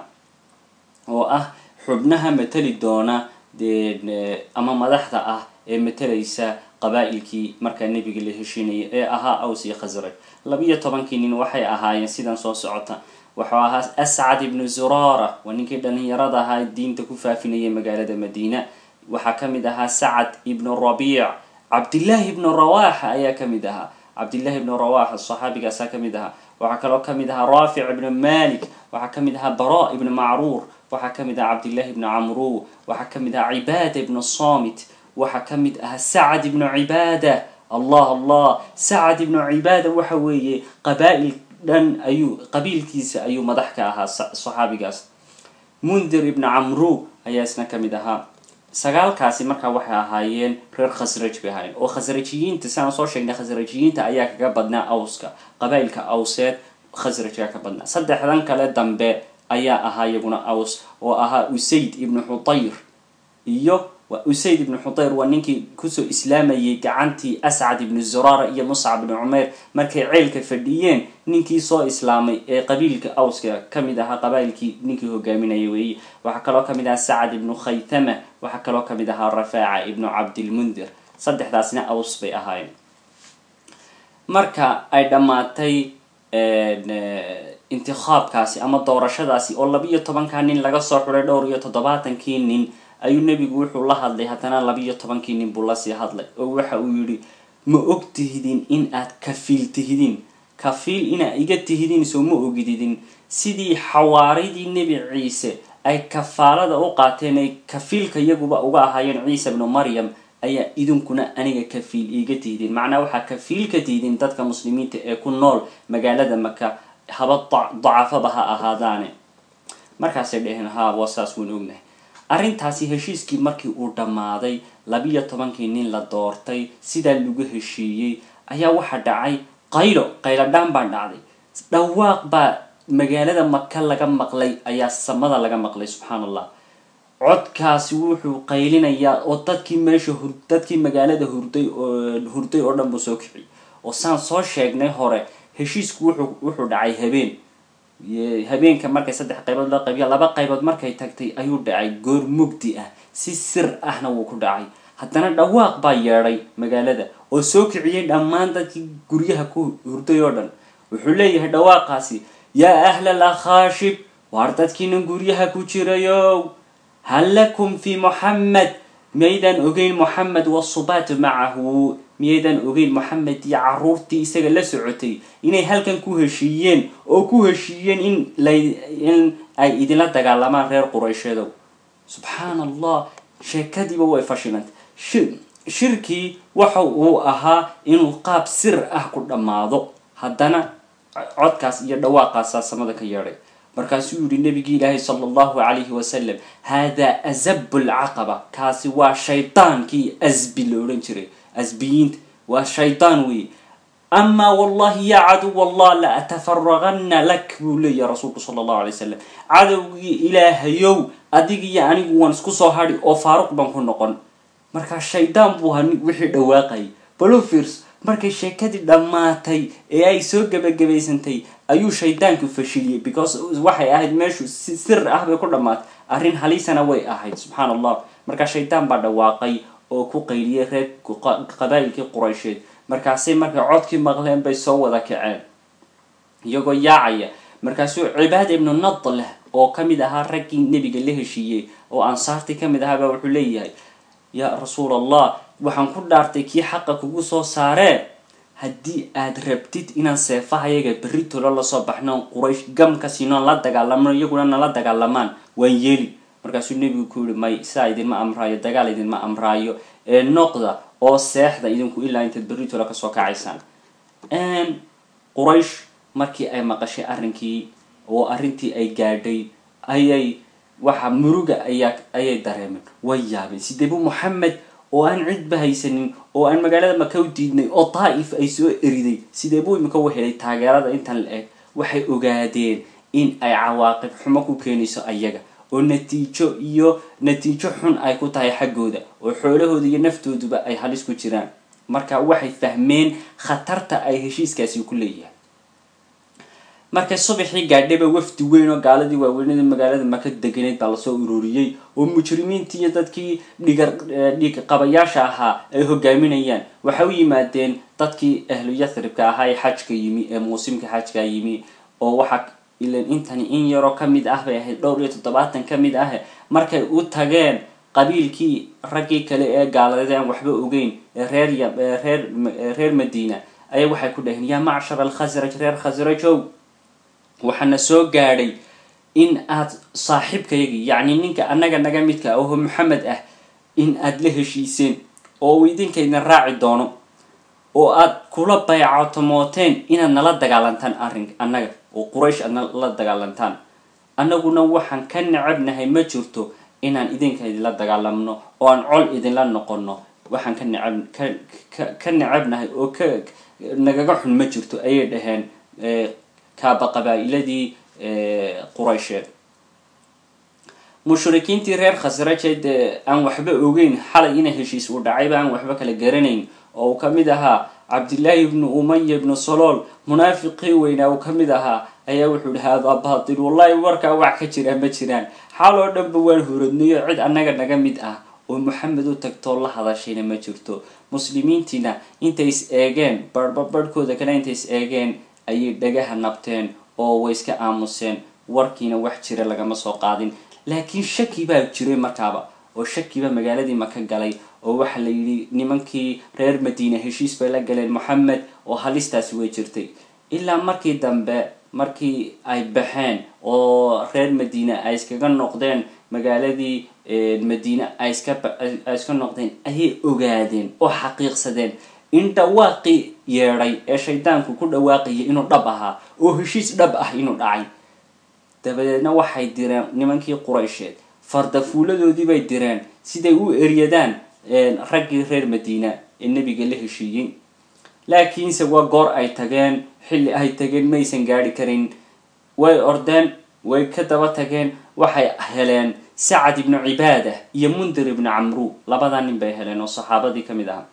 oo ah xubnaha matali doona dee ama madaxda ah ee matalaysa qabaa'ilkii markaa nebiga la heshiinayay ee ahaa aws iyo khasraj labiyo tobankii nin waxay ahaayeen sidan soo socota wuxuu ahaa ascad ibnu zuraara waa ninkii dhalinyarada ahaa diinta ku faafinayay magaalada madiina waxaa ka mid ahaa sacad ibnu rabiic cabdillahi ibnu rawaxa ayaa ka mid ahaa cabdillahi ibnu rawaxa saxaabigaasaa ka mid ahaa waxaa kaloo ka mid ahaa raafic ibnu malik waxaa ka mid ahaa bara ibnu macruur waxaa ka mid ahaa cabdillahi ibnu camru waxaa ka mid ahaa cibaada ibnu samit waxaa ka mid ahaa sacad ibnu cibaada allah allah sacad ibnu cibaada waxa weeye qabaa'il dhan ayuu qabiilkiisa ayuu madax ka ahaa saxaabigaas mundir ibnu camru ayaa isna ka mid ahaa sagaalkaasi markaa waxay ahaayeen reer khasraj bay ahaayeen oo khasrajiyiinta sidaan soo sheegnay khasrajiyiinta ayaa kaga badnaa awska qabaa'ilka awseed khasrajka ka badnaa saddexdan kale dambe ayaa ahaa iyaguna aws oo ahaa usayd ibnu xutayr iyo usayd ibnu xutayr waa ninkii kusoo islaamayay gacantii ascad ibnu zuraara iyo muscab ibnu cumayr markay ceelka fadhiyeen ninkii soo islaamay ee qabiilka awska kamid ahaa qabaa'ilkii ninkii hogaaminaya weeye waxaa kaloo kamid ahaa sacad ibnu khaythama waxaa kaloo kamid ahaa rafaaca ibnu cabdilmundir saddexdaasna aws bay ahaayeen marka ay dhammaatay intikhaabkaasi ama doorashadaasi oo labiyo tobankaa nin laga soo xulay dhowr iyo toddobaatankii nin ayuu nebigu wuxuu la hadlay haddana labiyo tobankii nin buu lasii hadlay oo waxa uu yidhi ma og tihidin in aad kafiil tihidin kafiil inaad iga tihidin soo ma ogididin sidii xawaaridii nebi ciise ay kafaalada u qaateen ay kafiilka iyaguba uga ahaayeen ciise ibnu maryam ayaa idinkuna aniga kafiil iiga tihidin macnaa waxaa kafiil ka tihidin dadka muslimiinta ee ku nool magaalada maka haba dacafaba ha ahaadaane markaasay dheheen haa waa saas waan ognahay arrintaasi heshiiskii markii uu dhammaaday labiyo tobankii nin la doortay sidaa lagu heshiiyey ayaa waxaa dhacay qaylo qayladhaan baa dhacday dhawaaq baa magaalada maka laga maqlay ayaa samada laga maqlay subxaan allah codkaasi wuxuu qaylinayaa oo dadkii meesha hur dadkii magaalada hurday oo hurday oo dhan buu soo kiciyay oo saan soo sheegnay hore heshiisku wuxuu wuxuu dhacay habeen habeenka markay saddex qaybood loo qaybiya laba qaybood markay tagtay ayuu dhacay goor mugdi ah si sir ahna wuu ku dhacay haddana dhawaaq baa yeedhay magaalada oo soo kiciyay dhammaan dadkii guryaha ku hurday oo dhan wuxuu leeyahay dhawaaqaasi yaa ahla lakhaashib waar dadkiina guryaha ku jirayow hal lakum fi muxamed miyaydan ogeyn moxamed wasubaatu macahu miyaydan ogeyn moxamed iyo caruurtii isaga la socotay inay halkan ku heshiiyeen oo ku heshiiyeen in la in ay idinla dagaalamaan reer quraysheedow subxaan allah sheekadiiba way fashilantay shirkii waxa uu ahaa inuu qaab sir ah ku dhammaado haddana codkaas iyo dhawaaqaasaa samada ka yeedhay markaasuu yidhi nabigii ilaahay sala allahu calayhi wasalam haadaa azabu lcaqaba kaasi waa shaydaankii asbi la odhan jiray asbiyiinta waa shaydaan weeye amaa wallahi yaa caduw allah la atafaragana lak buu leeyahay rasuulku sala allahu alay wasalam cadowgii ilaahayow adigiiyo anigu waan isku soo hadhi oo faaruq baan ku noqon marka shaydaan buu ahaa wixii dhawaaqay balofirs markay sheekadii dhamaatay ee ay soo gabagabaysantay ayuu shaydaanku fashiliyay because waxay ahayd meeshu sir ah bay ku dhamaatay arrin halisana way ahayd subhanallah marka shaydaan baa dhawaaqay oo ku qayliyay reer qabaa'ilkii quraysheed markaasay markay codkii maqleen bay soo wada kaceen iyagoo yaacaya markaasuu cibaad ibnu nadlah oo kamid ahaa raggii nebiga la heshiiyey oo ansaartii kamid ahaa baa wuxuu leeyahay yaa rasuul allah waxaan ku dhaartay kii xaqa kugu soo saaree haddii aad rabtid inaan seefahayaga berri tolo lasoo baxno quraysh gamka siinoon la dagaalamo iyaguna nala dagaalamaan waan yeeli markaasuu nebigu ku yidhi may sidaa idinma amraayo dagaal idinma amraayo ee noqda oo seexda idinku ilaa intaad berri tolo kasoo kacaysaan quraysh markii ay maqashay arrinkii oo arrintii ay gaadhay ayay waxa muruga ayaa ayay dareemeen way yaabeen sideebu maxamed oo aan cidba haysanin oo aan magaalada maka u diidnay oo Taif ay soo eriday sideebu imika u helay taageerada intan la eg waxay ogaadeen in ay cawaaqib xumo ku keenayso ayaga oo natiijo iyo natiijo xun ay ku tahay xaggooda oo xoolahooda iyo naftooduba ay halis ku jiraan marka waxay fahmeen khatarta ay heshiiskaasi ku leeyahay markay subaxii gaadhayba wafdi weyn oo gaaladii waaweynada magaalada maka deganeed baa lasoo ururiyay oo mujrimiintii iyo dadkii dhigar dhig qabayaasha ahaa ay hogaaminayaan waxa u yimaadeen dadkii ahlu yathribka ahaa ee xajka yimi ee muusimka xajka yimi oo waxa ilaan intani in yaro kamid ah bay ahayd dhowr iyo toddobaatan kamid ah markay u tageen qabiilkii raggii kale ee gaaladeen aan waxba ogeyn ee reer reer reer Madiina ay waxay ku dhaheen yaa macshar al-khazraj reer khazrajow waxana soo gaadhay in aad saaxiibkaygi yaani ninka anaga naga midka oo Muhammad ah in aad la heshiiseen oo idinkeena raaci doono oo aad kula bay'ato mooteen inaad nala dagaalantaan arrin anaga oo quraysh aad la dagaalantaan anaguna waxaan ka nacabnahay ma jirto inaan idinkeena la dagaalamno oo aan col idin la noqono waxaan ka nacab ka nacabnahay oo ka nagaga xun ma jirto ayay dhaheen kaaba qabaa'iladii quraysheed mushrikiintii reer khasrajeed aan waxba ogeyn xalay inay heshiis u dhacay baan waxba kala garanayn oo kamid ahaa Abdullah ibn Umayya ibn Salul munaafiqi weyna oo kamid ahaa ayaa wuxuu dhahaa baatil wallahi warka wax ka jira ma jiraan xaloo dhanba waan huradniyo cid anaga naga mid ah oo Muhammad u tagto la hadashayna ma jirto muslimiintina intay is eegeen barbardkooda kana intay is eegeen ayay dhagaha nabteen oo way iska aamuseen warkiina wax jira lagama soo qaadin laakiin shaki baa jiray markaaba oo shakiba magaaladii maka galay oo waxa la yiri nimankii reer Madiina heshiis bay la galeen Muhammad oo halistaasi way jirtay ilaa markii dambe markii ay baxeen oo reer Madiina ay iskaga noqdeen magaaladii Madiina ay iska ay iska noqdeen ayay ogaadeen oo xaqiiqsadeen in dhawaaqi yeeray ee shaydaanku ku dhawaaqayay inuu dhab ahaa oo heshiis dhab ah inuu dhacay dabadeedna waxay direen nimankii quraysheed fardafuuladoodii bay direen siday u eriyadaan raggii reer Madiina ee nabiga la heshiiyay laakiin se waa goor ay tageen xilli ay tageen maysan gaari karin way ordeen way ka daba tageen waxay heleen Sa'ad ibn Ibadah iyo Mundir ibn Amru labadan nin bay heleen oo saxaabadii kamid ah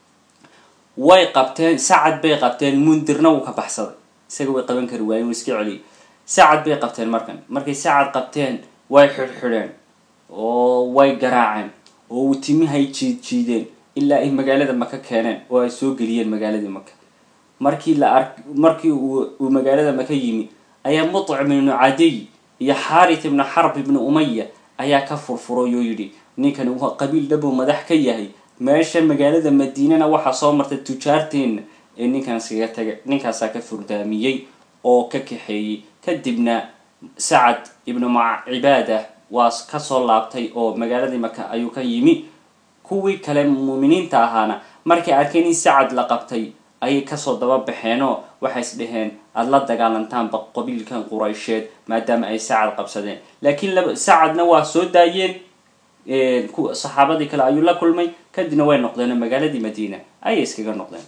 way qabteen Sa'ad bay qabteen Mundirna uu ka baxsaday isaga way qaban kari waayeen iska celi Sa'ad bay qabteen markan markay Sa'ad qabteen way xirxireen oo way garaaceen oo timihay jiid jiideen ilaa ay magaalada Maka keeneen oo ay soo galiyeen magaalada Maka markii la ark markii uu magaalada Maka yimi ayaa Mut'im ibn Adiy iyo Harith ibn Harb ibn Umayya ayaa ka furfuray oo yiri ninkan uu qabiil dhabo madax ka yahay meesha magaalada Madiina waxa soo martay tujaarteen ee ninkan siga tagay ninkaas ka furdaamiyay oo ka kaxeeyay kadibna Sa'ad ibn Ibadah waas ka soo laabtay oo magaalada Maka ayuu ka yimi kuwii kale muuminiinta ahaana markii arkeen in Sa'ad la qabtay ay ka soo daba baxeen oo waxay isdhaheen ad la dagaalantaan qabiilkan quraysheed maadaama ay Sa'ad qabsadeen laakiin Sa'adna waa soo daayeen ee ku saxaabadii kale ayuu la kulmay kadibna way noqdeen magaaladii Madiina ay iskaga noqdeen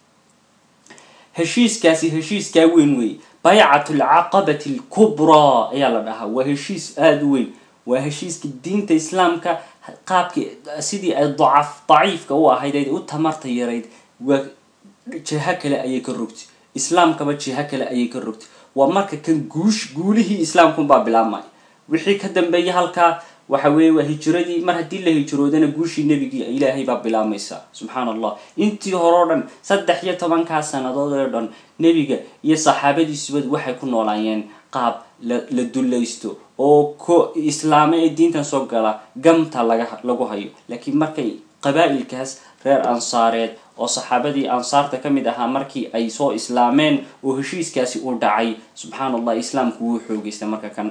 heshiiskaasi heshiiska weyn weey bay'atul aqabati al-kubra ayaa la dhahaa waa heshiis aad weyn waa heshiiska diinta islaamka qaabkii sidii ay dacaf daciifka u ahayd ay u tamarta yarayd waa jiha kale ayay ka rogtay islaamkaba jiha kale ayay ka rogtay waa marka kan guush guulihii islaamku baa bilaabmay wixii ka dambeeyay halka waxa weeye waa hijradii mar hadii la hijroodana guushii nabigi ilaahay baa bilaabmaysa subhanallah intii hore oo dhan saddex iyo toban ka sanadood oo dhan nabiga iyo saxaabadiisuba waxay ku noolaayeen qaab la dulaysto oo ko islaamay diintan soo gala gamta laga lagu hayo laakiin markay qabaa'ilkaas reer ansaareed oo saxaabadii ansaarta kamid ahaa markii ay soo islaameen oo heshiiskaasi u dhacay subhanallah islaamku wuu xoogaystay marka kan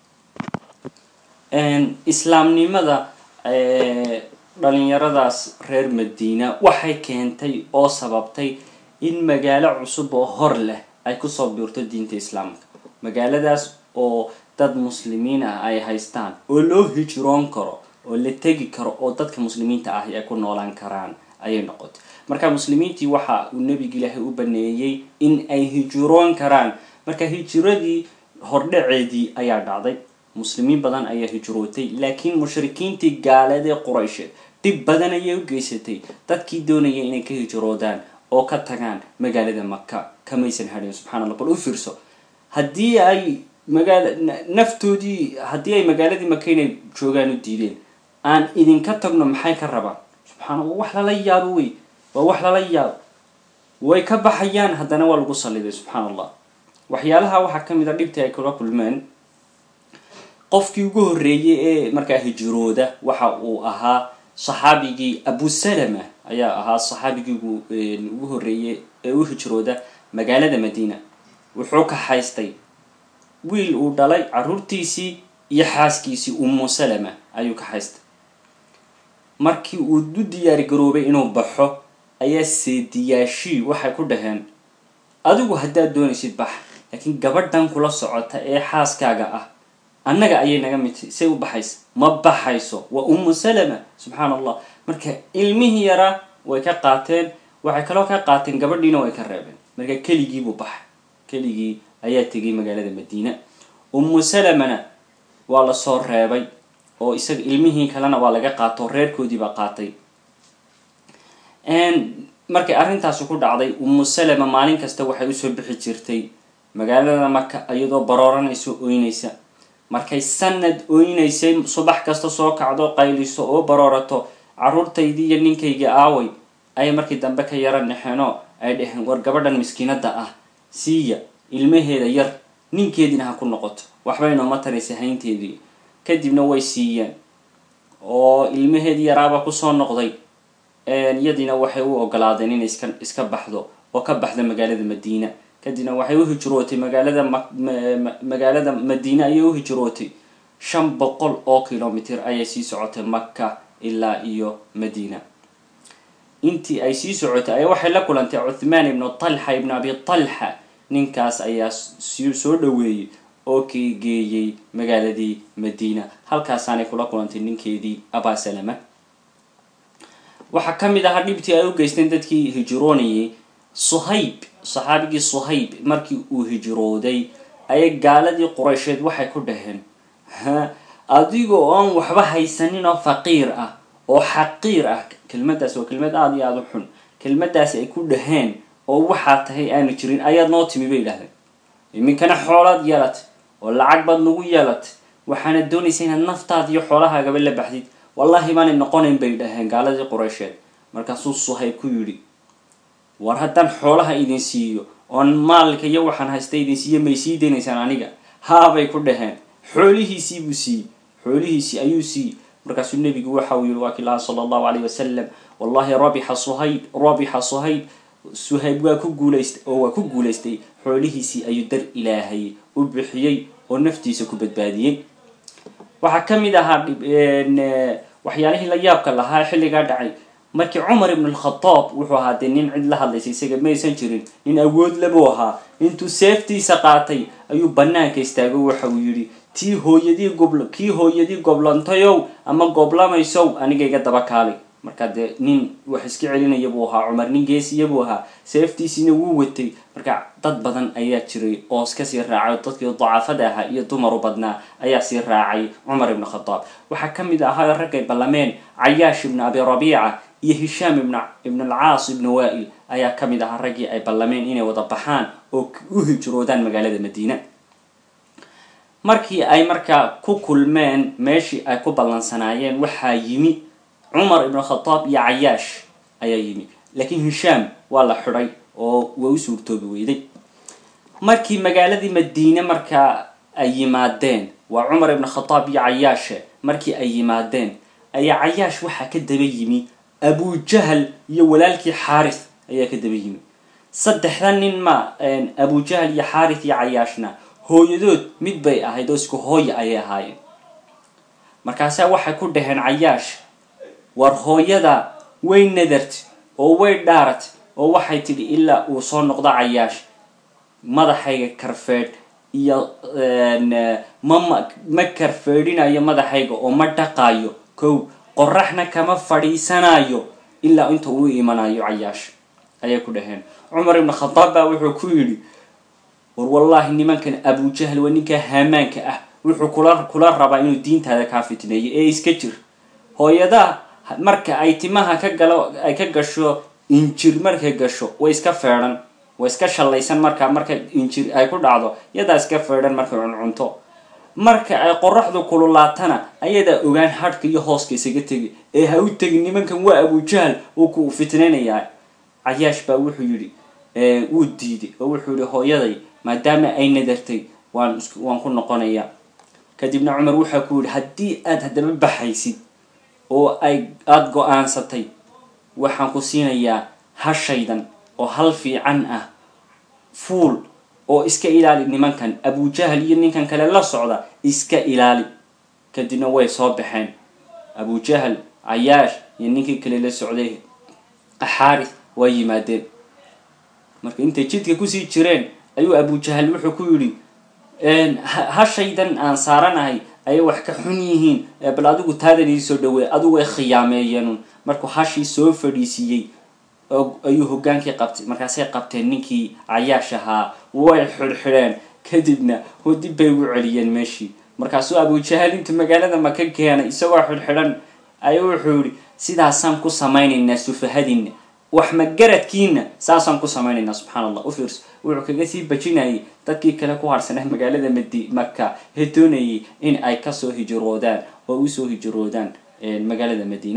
een islaamnimada ee dhalinyaradaas reer Madiina waxay keentay oo sababtay in magaalo cusub oo hor leh ay ku soo biirto diinta islaamka magaaladaas oo dad muslimiin ah ay haystaan oo loo hijroon karo oo la tagi karo oo dadka muslimiinta ah ay ku noolaan karaan ayay noqotay marka muslimiintii waxa uu nabiga Ilaahay u baneeyay in ay hijroon karaan marka hijradii hordhaceedii ayaa dhacday muslimiin badan ayaa hijrootay laakiin mushrikiintii gaalada Quraysh dib badan ayay u geysatay dadkii doonayay inay ka hijroodaan oo ka tagaan magaalada Makka kamaysan hadhin subhanallah bal u fiirso hadii ay magaala naftoodii hadii ay magaaladii Makka inay joogaan u diideen aan idin ka tagno maxay ka rabaan subhanallah wax la yaabo way waa wax la yaabo way ka baxayaan hadana waa lagu saliday subhanallah waxyaalaha waxa kamid ah dhibta ay kula kulmeen qofkii ugu horeeyay ee markaa hijrooda waxa uu ahaa saxaabigii Abu Salama ayaa ahaa saxaabigii ugu horeeyay ee u hijrooda magaalada Madiina wuxuu ka haystay wiil uu dhalay carruurtiisii iyo xaaskiisii Ummu Salama ayuu ka haystay markii uu u diyaar garoobay inuu baxo ayaa seediyaashi waxay ku dhaheen adigu hadaa doonaysid bax laakiin gabadhan kula socota ee xaaskaaga ah annaga ayay naga mid say u baxayso ma baxayso wa Ummu Salama subhanallah marka ilmihi yara way ka qaateen waxay kala ka qaateen gabadhiina way ka reebeen marka keligii buu bax keligii ayaa tagay magaalada Madiina Ummu Salamana waa la soo reebay oo isaga ilmihi kalena waa laga qaato reerkoodii ba qaatay een markay arintaas ku dhacday Ummu Salama maalin kasta waxay u soo bixi jirtay magaalada Makka iyadoo barooranayso ooynaysa markay sanad ooynaysay subax kasta soo kacdo qayliso oo baroorato carruurtaydii iyo ninkayga aaway ay markii dambe ka yaran naxano ay dhaheen war gabadhan miskiinada ah siiya ilmaheeda yar ninkeedina ha ku noqoto waxba inoo ma taraysa haynteedii kadibna way siiyeen oo ilmaheedii yaraaba ku soo noqday een yadina waxay u ogolaadeen inay iska iska baxdo oo ka baxda magaalada Madiina kadibna waxay u hijrootay magaalada magaalada Madiina ayay u hijrootay shan boqol oo kiiloomitir ayay sii socotay Makka ilaa iyo Madiina intii ay sii socotay ay waxay la kulantay Uthman ibn Talha ibn Abi Talha ninkaas ayaa soo dhaweeyay oo kii geeyay magaaladii Madiina halkaas aanay kula kulantay ninkeedii Abu Salama waxa kamid ah dhibtii ay u geysteen dadkii hijroonayay Suhayb saxaabigii Suhayb markii uu hijrooday ay gaaladii Quraysheed waxay ku dhaheen ha adigo aan waxba haysanin oo faqiir ah oo xaqiir ah kelmadaas waa kelmad aad iyo aad u xun kelmadaas ay ku dhaheen oo waxa tahay aan jirin ayaad noo timi bay ilaahay iminkana xoolaad yeelat oo lacag bad nagu yeelat waxaana doonaysaa inaad naftaada iyo xoolahaaga la baxdid wallahi ma noqonayn bay dhaheen gaaladii Quraysheed markaasuu Suhayb ku yiri war hadan xoolaha idin siiyo on maalka iyo waxaan haystay idin siiyo may sii deynaysan aniga haabay ku dhaheen xoolihiisii buu sii xoolihiisii ayuu sii markaasuu nabigu waxa uu yiri waa kii sallallahu alayhi wasallam wallahi rabiha Suhayb rabiha Suhayb Suhayb waa ku guuleystay oo waa ku guuleystay xoolihiisii ayuu dar Ilaahay u bixiyay oo naftiisa ku badbaadiyay waxa kamid ah waxyaalaha la yaabka lahaa xilliga dhacay markii Umar ibn al-Khattab wuxuu ahaa nin cid la hadlaysay isaga maysan jirin nin awood laba ahaa intuu seeftiisa qaatay ayuu banaanka istaagay waxa uu yiri tii hooyadii gobol kii hooyadii goblantayow ama goblamaysow aniga iga daba kaalay marka de nin wax iska celinaya buu ahaa cumar nin geesiya buu ahaa seeftiisina wuu watay marka dad badan ayaa jiray oo iska sii raacay dadkii dacafada ahaa iyo dumaru badnaa ayaa sii raacay cumar ibn khataab waxaa ka mid ahaa raggay ballameen cayaash ibn abi rabiica iyo hishaam ibn ibn al-caas ibn wa'il ayaa ka mid ahaa raggii ay ballameen inay wada baxaan oo u hijroodaan magaalada madiina markii ay markaa ku kulmeen meeshii ay ku ballansanaayeen waxaa yimi cumar ibn khataab iyo cayaash ayaa yimi laakiin hishaam waa la xidhay oo waa u suurtoobi weyday markii magaaladii madiine markaa ay yimaadeen waa cumar ibn khataab iyo cayaashe markii ay yimaadeen ayaa cayaash waxaa ka daba yimi abu jahl iyo walaalkii xaarith ayaa ka daba yimi saddexda nin ma abu jahl iyo xaarith iyo cayaashna hooyadood mid bay ahayd oo isku hooya ayay ahaayeen markaasaa waxay ku dhaheen cayaash war hooyada way nadartay oo way dhaaratay oo waxay tidhi ilaa uu soo noqdo cayaash madaxayga karfeedh iyo ma ma karfeedhinayo madaxayga oo ma dhaqaayo kow qoraxna kama fadhiisanayo ilaa inta uu imanayo cayaash ayay ku dhaheen cumar ibn khataab baa wuxuu ku yidhi war wallahi nimankan abu jahl waa ninka haamaanka ah wuxuu kula kula rabaa inuu diintaada kaa fitneeyo ee iska jir hooyada marka ay timaha ka galo ay ka gasho injir markay gasho way iska feedhan way iska shalaysan marka marka injir ay ku dhacdo yadaa iska feedhan markay cuncunto marka ay qoraxdu kululaatana ayada ogaan hadhka iyo hooska isaga tegi ee ha u tegi nimankan waa abu jahl uu ku fitneenayaa cayaash baa wuxuu yidhi wuu diiday oo wuxuu yidhi hooyaday maadaama ay nadartay waan waan ku noqonayaa kadibna cumar waxaa ku yidhi haddii aad haddaba baxaysid oo ay aada go-aansatay waxaan ku siinayaa hashaydan oo hal fiican ah fuul oo iska ilaali nimankan abu jahl iyo ninkan kale la socda iska ilaali kadibna way soo baxeen abu jahl cayaash iyo ninkii kale la socday xaarith way yimaadeen marka intay jidka kusii jireen ayuu abu jahl wuxuu ku yidhi hashaydan aan saaranahay ayay wax ka xun yihiin bal adigu taadan ii soo dhaweey adigu way khiyaameeyeen markuu hashii soo fadhiisiiyey ayuu hogaankii qabtay markaasay qabteen ninkii cayaash ahaa way xidhxidheen kadibna dib bay ugu celiyeen meeshii markaasuu abu jahl inta magaalada maka keenay isagoo xidhxidhan ayuu wuxuu yidhi sidaasaan ku samaynaynaa sufahadiina wax magaradkiina saasaan ku samaynaynaa subxaan allah u fiirso wuxuu kaga sii bajinayay dadkii kale ku harsanay magaalada madi maka ee doonayay in ay kasoo hijroodaan oo usoo hijroodaan magaalada madiina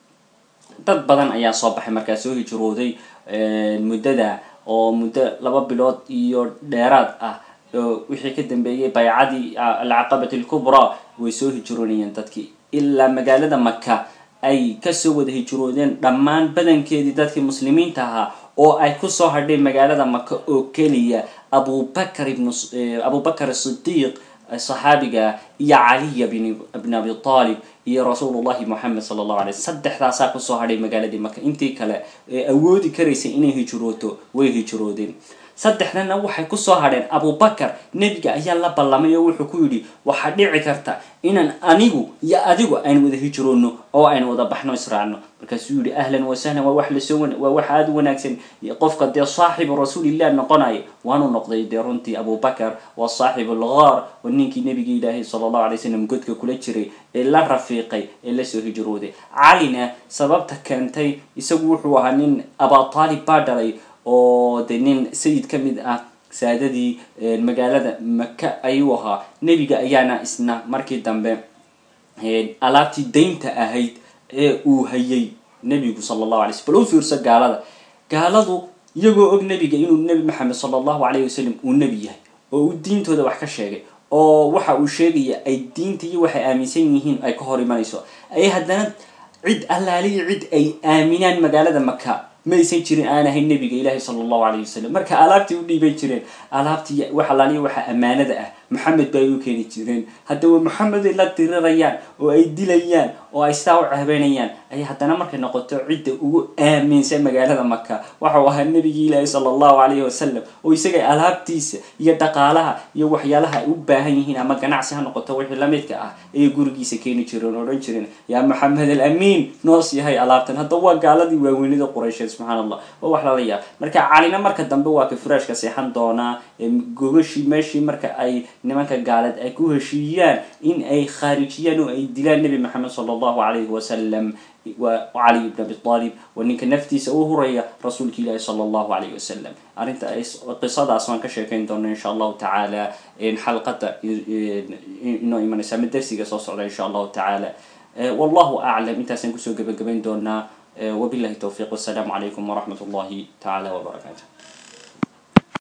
dad badan ayaa soo baxay markaa soo hijrooday muddada oo muddo laba bilood iyo dheeraad ah wixii ka dambeeyay baycadii alcaqabati alkubraa way soo hijroonayeen dadkii ilaa magaalada maka ay kasoo wada hijroodeen dhammaan badankeedii dadkii muslimiinta ahaa oo ay kusoo hadheen magaalada maka oo keliya abubakr ibn abubakr asidiiq saxaabiga iyo caliya bn abi talib iyo rasuulullahi moxamed sala allahu alay saddexdaasaa kusoo hadhay magaaladii maka intii kale ee awoodi karaysay inay hijrooto way hijroodeen saddexdana waxay kusoo hadheen abubakar nebiga ayaa la ballamay oo wuxuu ku yidhi waxaa dhici karta inaan anigu iyo adigu aynu wada hijroono oo aynu wada baxno israacno markaasuu yidhi ahlan wasahlan waa wax lasoo waa wax aada u wanaagsan qofka dee saaxibu rasuulillah noqonayo waanu noqday dee runtii abubakar waa saaxibu alghaar waa ninkii nebiga ilaahay sala allahu alay wasalam godka kula jiray ee la rafiiqay ee lasoo hijrooday calina sababta keentay isagu wuxuu ahaa nin abutaalib baa dhalay oo de nin sayid ka mid ah saadadii magaalada maka ayuu ahaa nebiga ayaana isna markii dambe alaabtii daynta ahayd ee uu hayay nebigu sala allahu alay sl bal u fiirso gaalada gaaladu iyagoo og nebiga inuu nebi maxamed sala allahu alayh wasalam uu nebi yahay oo uu diintooda wax ka sheegay oo waxa uu sheegaya ay diinta iyo waxay aaminsan yihiin ay ka hor imanayso ay haddana cid allaaliya cid ay aaminaan magaalada maka ma aysan jirin aan ahayn nebiga ilaahi sala allahu alayh wasalam marka alaabtii u dhiiban jireen alaabtii wax allaaliya waxa ammaanada ah maxamed bay u keeni jireen haddaba maxamed ay la dirirayaan oo ay dilayaan oo ay sidaa u cahbeynayaan ayay haddana markay noqoto cidda ugu aaminsan magaalada maka waxau ahaa nabigii ilaahi sala allahu calayhi wasalam oo isaga alaabtiisa iyo dhaqaalaha iyo waxyaalaha ay u baahan yihiin ama ganacsi ha noqoto wixii lamidka ah ayay gurigiisa keeni jireen odhan jireen yaa maxamed alamiin noos yahay alaabtan hadda waa gaaladii waaweynida quraysheed subxaan allah waa wax lala yaab marka calina marka dambe waa ka furaashka seexan doonaa gogashii meeshii marka ay nimanka gaaleed ay ku heshiiyaan in ay khaarijiyaan oo ay dilaan nebi maxamed sala allahu calayhi wasalam وعلي بن أبي طالب وإنك نفتي سأهرية رسولك الله صلى الله عليه وسلم أنت قصة أصلا كشيكين دون إن شاء الله تعالى إن حلقة إنه إيمان سامي درسي قصص إن شاء الله تعالى والله أعلم أنت سنكسو قبل قبل دوننا وبالله التوفيق والسلام عليكم ورحمة الله تعالى وبركاته.